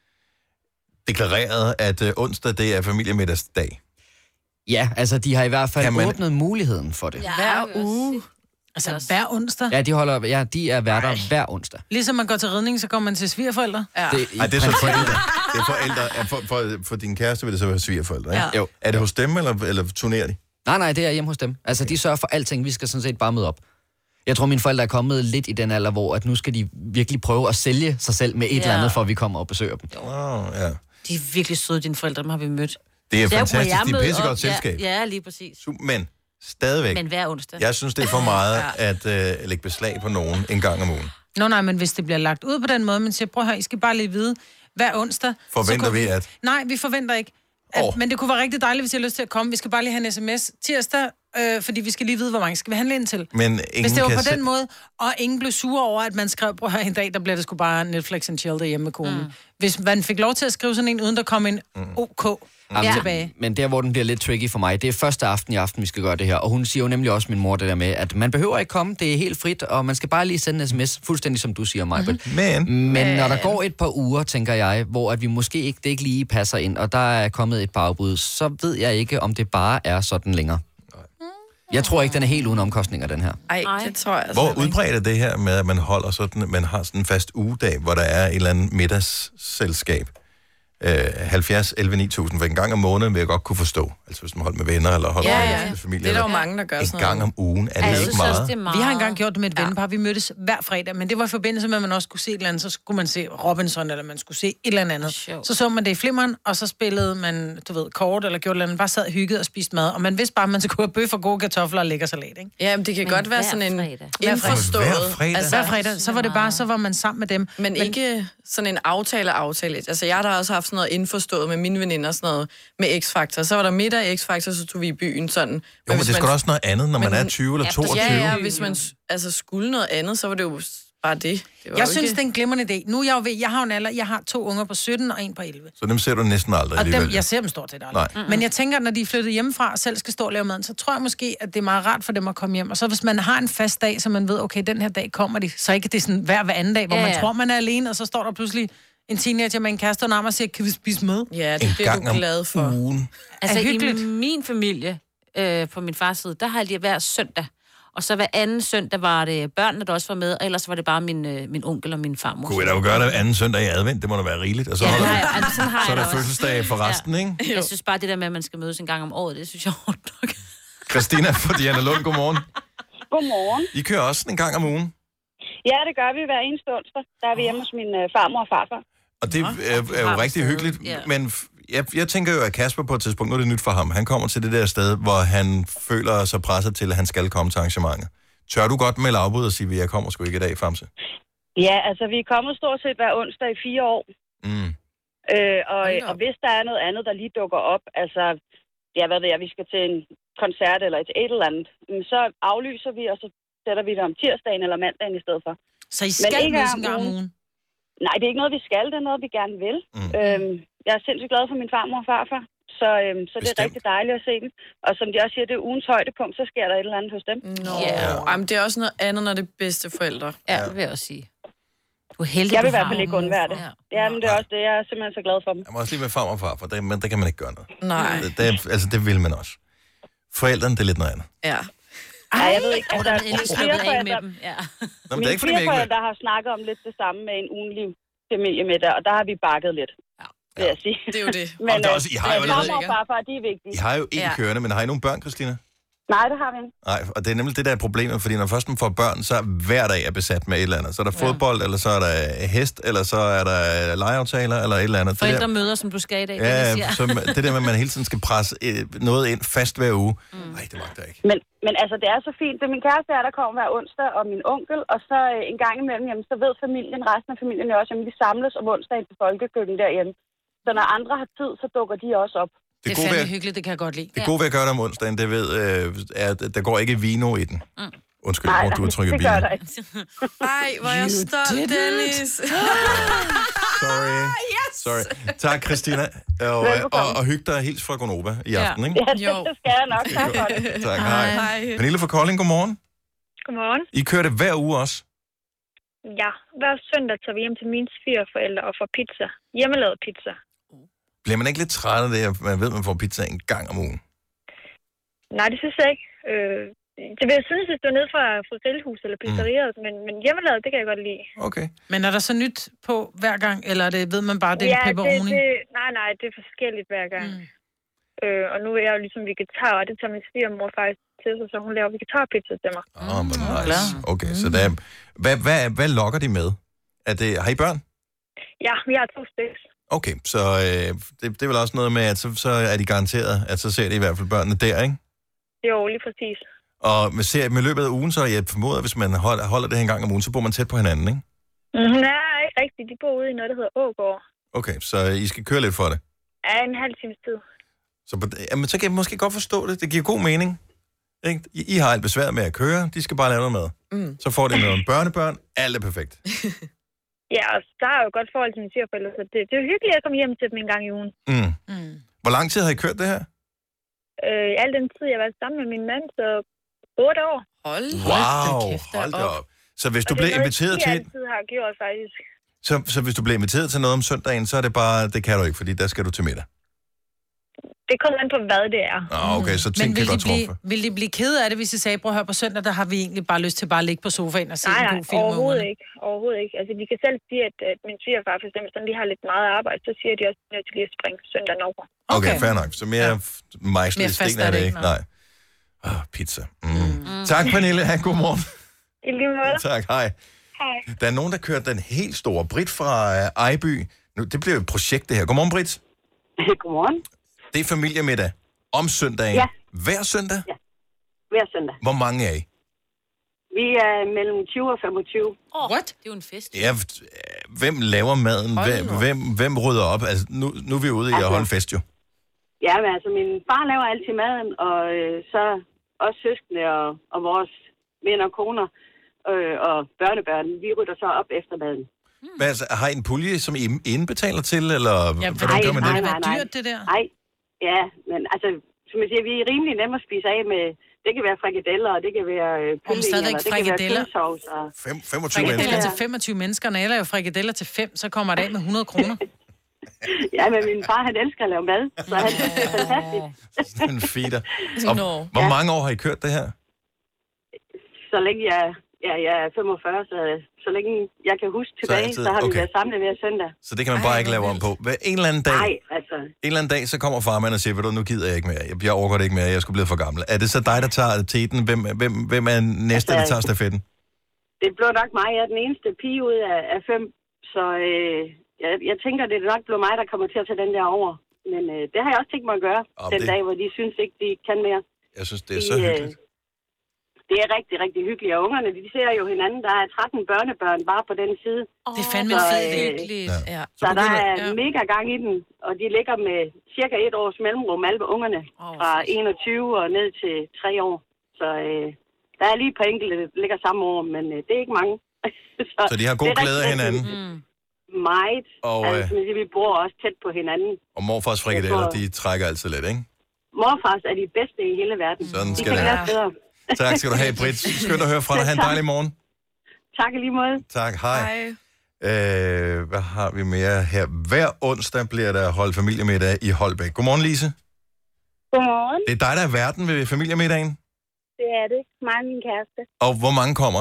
deklareret, at øh, onsdag det er familiemiddagsdag. Ja, altså de har i hvert fald Kan man- åbnet muligheden for det. Ja, hver uge. Altså hver onsdag. Ja, de, holder, ja, de er værter Ej. hver onsdag. Ligesom man går til ridning, så går man til svigerforældre. Ja. Det, Ej, det er så forældre. Det er forældre. Ja, For, for, for din kæreste vil det så være svigerforældre, ikke? Ja. Jo. Er det hos dem, eller, eller turnerer de? Nej, nej, det er hjemme hos dem. Altså, de sørger for alting. Vi skal sådan set bare møde op. Jeg tror, mine forældre er kommet lidt i den alder, hvor at nu skal de virkelig prøve at sælge sig selv med et Ja. eller andet, for at vi kommer og besøger dem. Wow, ja. De er virkelig søde, dine forældre, dem har vi mødt. Det er Så jeg- fantastisk. må jeg De er møde pissegodt op? selskab. Ja, ja, lige præcis. Men stadigvæk. Men hver onsdag. Jeg synes, det er for meget at øh, lægge beslag på nogen en gang om ugen. Nå nej, men hvis det bliver lagt ud på den måde, man siger, prøv at høre, I skal bare lige vide, hver onsdag... Forventer så går vi, at- Nej, vi forventer ikke. At, Åh. Men det kunne være rigtig dejligt, hvis I har lyst til at komme. Vi skal bare lige have en sms tirsdag, øh, fordi vi skal lige vide, hvor mange skal vi handle ind til. Men ingen Hvis det var kan på se- den måde, og ingen blev sure over, at man skrev, prøv at høre, en dag, der bliver det sgu bare Netflix and chill derhjemme med konen. Mm. Hvis man fik lov til at skrive sådan en, uden der kom en OK Jamen, tilbage. Men der, hvor den bliver lidt tricky for mig, det er første aften i aften, vi skal gøre det her. Og hun siger jo nemlig også, min mor, det der med, at man behøver ikke komme, det er helt frit, og man skal bare lige sende en sms, fuldstændig som du siger, Majbert. Mm-hmm. Men... Men når der går et par uger, tænker jeg, hvor at vi måske ikke, det ikke lige passer ind, og der er kommet et par afbud, så ved jeg ikke, om det bare er sådan længere. Jeg tror ikke, den er helt uden omkostninger, den her. Ej, det tror jeg altså Hvor ikke. udbredt er det her med, at man holder sådan, man har sådan en fast ugedag, hvor der er et eller andet middagsselskab? øh, halvfjerds elleve ni tusind, for en gang om måneden vil jeg godt kunne forstå. Altså hvis man holder med venner, eller holder Ja, med ja. familie. Det er der jo eller mange, der gør en sådan noget. gang om ugen, er det Jeg ikke synes meget? også, det er meget. Vi har engang gjort det med et vennepar. Vi mødtes hver fredag, men det var i forbindelse med, at man også skulle se et eller andet. Så skulle man se Robinson, eller man skulle se et eller andet. Så så man det i flimmeren, og så spillede man, du ved, kort, eller gjorde et eller andet. Bare sad hygget og spiste mad. Og man vidste bare, at man skulle have bøf og gode kartofler og lækker salat, ikke? Ja, men det kan Men godt være hver sådan en fredag. indforstået. Hver fredag? Altså, Hver fredag, så var det bare, så var man sammen med dem. Men ikke sådan en aftale-aftale. Altså, jeg har da også haft sådan noget indforstået med mine veninder, sådan noget med X-Factor. Så var der middag i X-Factor, så tog vi i byen sådan. Jo, men det er sgu da også noget andet, når man er tyve eller toogtyve. Ja, ja, hvis man altså, skulle noget andet, så var det jo bare det. det var Jeg jo synes, ikke... det er en glimrende idé. Nu er jeg jo ved, jeg har jo en alder, jeg har to unger på sytten og en på elleve. Så dem ser du næsten aldrig Og alligevel. dem, jeg ser dem stort set aldrig. Nej. Men jeg tænker, når de er flyttet hjemmefra og selv skal stå og lave maden, så tror jeg måske, at det er meget rart for dem at komme hjem. Og så hvis man har en fast dag, så man ved, okay, den her dag kommer de, så ikke det er sådan hver hver anden dag, hvor Ja, man ja. tror, man er alene, og så står der pludselig en teenager med en kæreste og en arm og siger, kan vi spise mad? Ja, det En bliver gang du om glad for. ugen. Altså Er hyggeligt. i min familie, øh, på min fars side, der har jeg lige hver søndag. Og så hver anden søndag var det børnene, der også var med, og ellers var det bare min, øh, min onkel og min farmor. Kunne jeg da jo gøre det anden søndag i advent, det må da være rigeligt. Og så, Ja, ja, det der, har jeg, altså, sådan har så er jeg der det også. fødselsdag for resten, ja. ikke? Jeg synes bare, det der med, at man skal mødes en gang om året, det synes jeg er hårdt nok. Christina fra Diana Lund, godmorgen. Godmorgen. I kører også en gang om ugen, Ja, det gør vi hver eneste onsdag. Der er vi hjemme hos min uh, farmor og farfar. og det er, er jo rigtig hyggeligt. Ja. Men f- jeg, jeg tænker jo, at Kasper på et tidspunkt, nu er det nyt for ham, han kommer til det der sted, hvor han føler sig presset til, at han skal komme til arrangementet. Tør du godt melde afbud og sige, at jeg kommer sgu ikke i dag, Famse? Ja, altså vi er kommet stort set hver onsdag i fire år. Mm. Øh, og, og hvis der er noget andet, der lige dukker op, altså, ja, hvad ved jeg, vi skal til en koncert eller et, et eller andet, så aflyser vi, og så sætter vi det om tirsdagen eller mandagen i stedet for. Så I skal ikke mødes om en gang om ugen. ugen? Nej, det er ikke noget, vi skal, det er noget, vi gerne vil. Mm. Øhm, jeg er sindssygt glad for min farmor og farfar, så, øhm, så det er Bestemt. rigtig dejligt at se dem. Og som de også siger, det er ugens højdepunkt, så sker der et eller andet hos dem. Nå, Ja. yeah. Jamen, det er også noget andet, når det er bedste forældre. Ja, det vil jeg også sige. Du er heldig, Jeg vil du i hvert har fald ikke nogle undvære det. morfar. Ja, men det er også det, jeg er simpelthen så glad for dem. Jeg må også lige være farmor og farfar, det, men det kan man ikke gøre noget. Nej. Det, det, er- altså, det vil man også. Forældrene, det er lidt noget andet. Ja. Ja, jeg ved ikke, Og altså, der er endelig flere sluppet af med forældre, dem. Ja. Nå, men det er mine ikke, fordi vi ikke vil. forældre har snakket om lidt det samme med en ugenlig familiemiddag, og der har vi bakket lidt, vil jeg sige. Det er jo det. Men Og der er også- I har jo øh, allerede- farmor og farfar, de er vigtige. I har jo en Ja. kørende, men har I nogle børn, Christina? Nej, det har vi ikke. Nej, og det er nemlig det, der er problemet, fordi når først man får børn, så er hver dag er besat med et eller andet. Så er der fodbold, eller så er der hest, eller så er der legeaftaler, eller et eller andet. Det der- Forældre møder, som du skal i dag. det, Ja, jeg siger. så det der med, at man hele tiden skal presse øh, noget ind fast hver uge. Nej, det magter jeg ikke. Men, men altså, det er så fint. Det er min kæreste, er, der kommer hver onsdag, og min onkel, og så øh, en gang imellem, jamen, så ved familien, resten af familien jo også, jamen, vi samles om onsdagen på folkekøkken derhjemme. Så når andre har tid, så dukker de også op. Det er gode ved, fandme hyggeligt, det kan jeg godt lide. det gode ved at gøre det om onsdagen, det ved, øh, er, at der går ikke vino i den. Mm. Undskyld, Nej, hvor du udtrykker det vino. gør der ikke. Ej, hvor er jeg stolt, Dennis. Sorry. Yes. Sorry. Tak, Christina. Og, og, og hyg dig helt fra Gonova i aften, ikke? Ja, det, det skal jeg nok. Tak for det. Tak, hej. Hej. Pernille fra Kolding, godmorgen. Godmorgen. I kører det hver uge også? Ja, hver søndag tager vi hjem til mine svigerforældre og får pizza. Hjemmelavet pizza. Bliver man ikke lidt træt af det, at man ved, at man får pizza en gang om ugen? Nej, det synes jeg ikke. Øh, det vil jeg synes, hvis du er nede fra, fra grillhus eller pizzeriet, mm. men, men hjemmelavet, det kan jeg godt lide. Okay. Men er der så nyt på hver gang, eller er det, ved man bare, det er ja, det, pepperoni? det, nej, nej, det er forskelligt hver gang. Mm. Øh, og nu er jeg jo ligesom vegetar, og det tager min svigermor faktisk til sig, så hun laver vegetarpizza til mig. Åh, oh, hvor nice. Okay, så der, hvad, hvad, hvad lokker de med? Er det, har I børn? Ja, vi har to stykker. Okay, så øh, det, det er vel også noget med, at så, så er de garanteret, at så ser de i hvert fald børnene der, ikke? Jo, lige præcis. Og med, ser, med løbet af ugen, så er jeg formodet, at hvis man holder, holder det her en gang om ugen, så bor man tæt på hinanden, ikke? Mm, nej, ikke rigtigt. De bor ude i noget, der hedder Ågård. Okay, så I skal køre lidt for det. Ja, en halv times tid. Så, på, jamen, så kan jeg måske godt forstå det. Det giver god mening. Ikke? I, I har alt besvær med at køre, de skal bare lave noget mad. Mm. Så får de noget om børnebørn, alt er perfekt. Ja, og der er jo godt forhold til mine svigerforældre, så det, det er jo hyggeligt at komme hjem til dem en gang i ugen. Mm. Mm. Hvor lang tid har I kørt det her? Øh, al den tid, jeg har været sammen med min mand, så otte år. Hold Wow, hold da op. Så hvis du Og bliver det er noget, inviteret de til... altid har gjort, faktisk. Så, så hvis du bliver inviteret til noget om søndagen, så er det bare, det kan du ikke, fordi der skal du til middag. det kommer an på, hvad det er. Ah, okay, så ting Men kan vil godt de, blive, trumfe. vil de blive ked af det, hvis I sagde, prøv at høre, på søndag, der har vi egentlig bare lyst til bare at ligge på sofaen og se Nej, en nej, god film med overhovedet ungerne? ikke. Overhovedet ikke. Altså, de kan selv sige, at, at min svigerfar for eksempel, sådan, de har lidt meget arbejde, så siger de også, at de er nødt til lige at springe søndagen over. Okay, okay, fair nok. Så mere ja. mejslet Mere fast sten er det ikke. Nej. Oh, pizza. Mm. Mm. Tak, Pernille. Ha' god morgen. I lige måde. Tak, hej. Hej. Der er nogen, der kører den helt store. Britt fra uh, Ejby. Nu, det bliver et projekt, det her. Godmorgen, Britt. Godmorgen. Det er familiemiddag om søndagen. Ja. Hver søndag? Ja, hver søndag. Hvor mange er I? Vi er mellem tyve og femogtyve. Oh, What? Det er jo en fest. Ja, hvem laver maden? Hvem, hvem, hvem rydder op? Altså, nu, nu er vi ude i altså, at holde fest, jo. Ja, men altså, min far laver altid maden, og øh, så også søskende og, og vores mænd og koner øh, og børnebørn, vi rydder så op efter maden. Hmm. Hvad, altså, har I en pulje, som I indbetaler til, eller ja, hvordan gør man det? Nej, nej, nej. Dyrt, det der? Nej, ja, men altså, som jeg siger, vi er rimelig nemme at spise af med, det kan være frikadeller, og det kan være øh, kylling, eller det kan være kødsovs. Og... Fem, femogtyve frikadeller mennesker. til femogtyve mennesker, når jeg laver frikadeller til fem, så kommer det af med hundrede kroner. Ja, men min far, han elsker at lave mad, så han synes, det er fantastisk. En feeder. Og, hvor mange år har I kørt det her? Så længe jeg, ja, jeg er femogfyrre, så, så længe jeg kan huske tilbage, så, så har vi okay. været samlet hver søndag. Så det kan man bare Ej, ikke lave om på. Hver, en eller anden dag, Nej, altså. en eller anden dag, så kommer farmand og siger, ved du, nu gider jeg ikke mere. Jeg, jeg overgår det ikke mere, jeg skulle blive for gammel. Er det så dig, der tager teten? Hvem, hvem, hvem er næste, altså, der tager stafetten? Det blev nok mig. Jeg er den eneste pige ud af, af fem, så øh, jeg, jeg tænker, det er nok blevet mig, der kommer til at tage den der over. Men øh, det har jeg også tænkt mig at gøre, oh, den det... dag, hvor de synes ikke, de kan mere. Jeg synes, det er de, så hyggeligt. Øh, det er rigtig, rigtig hyggeligt. Og ungerne, de ser jo hinanden. Der er tretten børnebørn bare på den side. Oh, det er fandme fedt, øh, hyggeligt. Ja. Ja. Så, så der er ja. mega gang i den. Og de ligger med cirka et års mellemrum, alle ungerne. Oh, fra enogtyve og ned til tre år. Så øh, der er lige et par enkelte, der ligger samme år, men øh, det er ikke mange. så, så de har god glæde af hinanden? Mm. Meget. Og, altså, øh, vi bor også tæt på hinanden. Og morfars frikadeller, de trækker altid lidt, ikke? Morfars er de bedste i hele verden. Sådan de skal kan det være bedre. Tak skal du have, Britt. Skønt at høre fra dig. Ha' en dejlig morgen. Tak i lige måde. Tak, hej. hej. Øh, hvad har vi mere her? Hver onsdag bliver der holdt familiemiddag i Holbæk. Godmorgen, Lise. Godmorgen. Det er dig, der er verden ved familiemiddagen? Det er det. Mig og min kæreste. Og hvor mange kommer?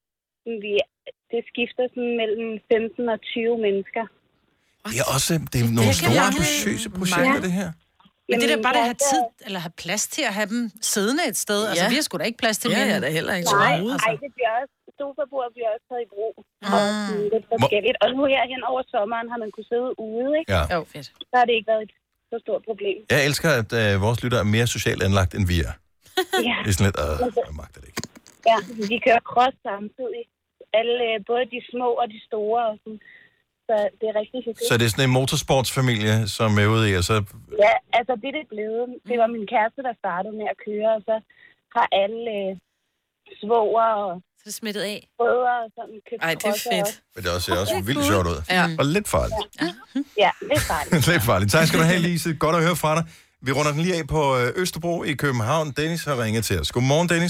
Vi, det skifter sådan mellem femten og tyve mennesker. Det er også det er nogle det store, ambitiøse projekter, det her. Men det der bare at have tid, eller have plads til at have dem siddende et sted. Ja. Altså, vi har sgu da ikke plads til ja, mere. Ja, det er heller ikke så meget. Nej, nej, det bliver også, sofabordet bliver også taget i brug. Mm. Og lidt forskelligt. Og nu her hen over sommeren har man kunne sidde ude, ikke? Ja. Jo, fedt. Så har det ikke været et så stort problem. Jeg elsker, at øh, vores lytter er mere socialt anlagt, end vi er. Ja. Det er sådan lidt, øh, jeg magter det ikke. Ja, de kører cross samtidig. Alle, både de små og de store og sådan. Så det er rigtig hyggeligt. Så det er sådan en motorsportsfamilie, som er ude i, og så... Ja, altså det er det blevet. Det var min kæreste, der startede med at køre, og så har alle øh, svoger og... Så det er smittet af? Brødre og sådan købt. Ej, det er fedt. Men det ser også vildt sjovt ud. Ja. Og lidt farligt. Ja, ja lidt farligt. lidt farligt. Tak skal du have, Lise. Godt at høre fra dig. Vi runder den lige af på Østerbro i København. Dennis har ringet til os. Godmorgen, Dennis.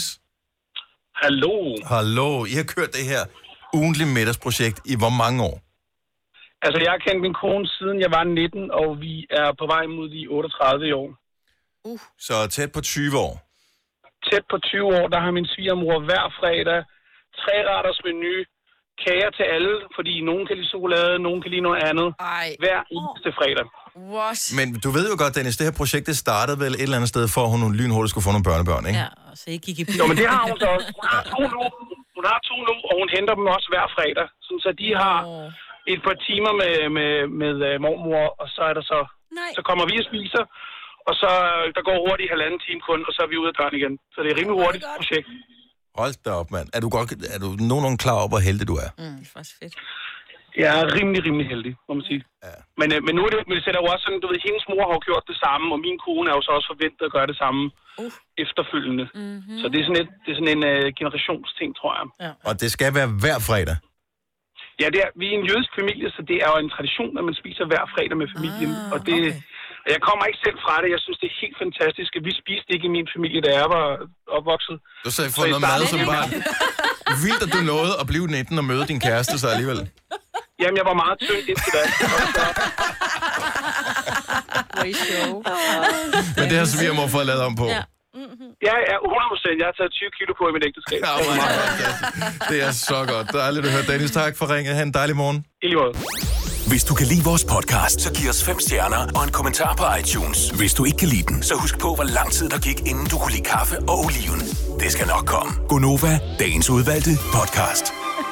Hallo. Hallo. I har kørt det her ugentlige middagsprojekt i hvor mange år? Altså, jeg har kendt min kone siden jeg var nitten, og vi er på vej mod de otteogtredive i år. Uh. Så tæt på tyve år? Tæt på tyve år, der har min svigermor hver fredag tre retters menu, kager til alle, fordi nogen kan lide chokolade, nogen kan lide noget andet. Ej. Hver eneste fredag. What? Men du ved jo godt, Dennis, det her projekt, det startede vel et eller andet sted, for at hun lynhurtigt skulle få nogle børnebørn, ikke? Ja, og så ikke gik i byen. Jo, men det har hun så også. Hun har to nu, hun har to nu og hun henter dem også hver fredag. Så de har et par timer med, med, med uh, mormor, og så er der så... Nej. Så kommer vi og spiser, og så der går hurtigt halvanden time kun, og så er vi ude af døren igen. Så det er et rimelig hurtigt oh projekt. Hold da op, mand. Er du, godt, er du nogenlunde klar over, hvor heldig du er? Mm, det er faktisk fedt. Jeg er rimelig, rimelig heldig, må man sige. Ja. Men, øh, men nu er det, men det sætter jo også sådan, du ved, hendes mor har jo gjort det samme, og min kone er jo så også forventet at gøre det samme uh. efterfølgende. Mm-hmm. Så det er sådan, et, det er sådan en uh, generationsting, tror jeg. Ja. Og det skal være hver fredag? Ja, det er, vi er en jødisk familie, så det er jo en tradition, at man spiser hver fredag med familien. Ah, og det, okay. Jeg kommer ikke selv fra det. Jeg synes, det er helt fantastisk. Vi spiste ikke i min familie, da jeg var opvokset. Du sagde for noget mad som barn. Vildt, at du nåede at blive nitten og møde din kæreste så alligevel. Jamen, jeg var meget tynd indtil da. Hvor Men det har svigermor fået lavet om på. Ja. Ja, ja, hundrede procent. Jeg har taget tyve kilo på i mit ægteskab. Ja, det er så godt. Dejligt at høre. Dennis, tak for ringet. Ha' en dejlig morgen. I lige måde. Hvis du kan lide vores podcast, så giv os fem stjerner og en kommentar på iTunes. Hvis du ikke kan lide den, så husk på, hvor lang tid der gik, inden du kunne lide kaffe og oliven. Det skal nok komme. Gonova, dagens udvalgte podcast.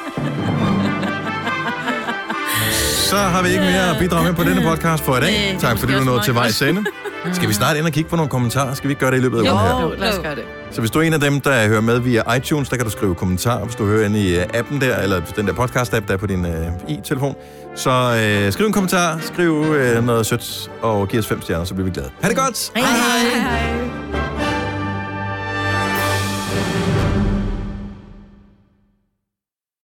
Så har vi ikke mere at bidrage med på denne podcast for i dag. Tak fordi du nåede til vejs ende. Skal vi snart ind og kigge på nogle kommentarer? Skal vi ikke gøre det i løbet af ugen her? Jo, lad os gøre det. Så hvis du er en af dem, der hører med via iTunes, der kan du skrive kommentarer. Hvis du hører ind i appen der, eller den der podcast-app, der er på din uh, i-telefon, så uh, skriv en kommentar, skriv uh, noget sødt og giv os fem stjerner, så bliver vi glade. Ha' det godt! Hej hej! hej.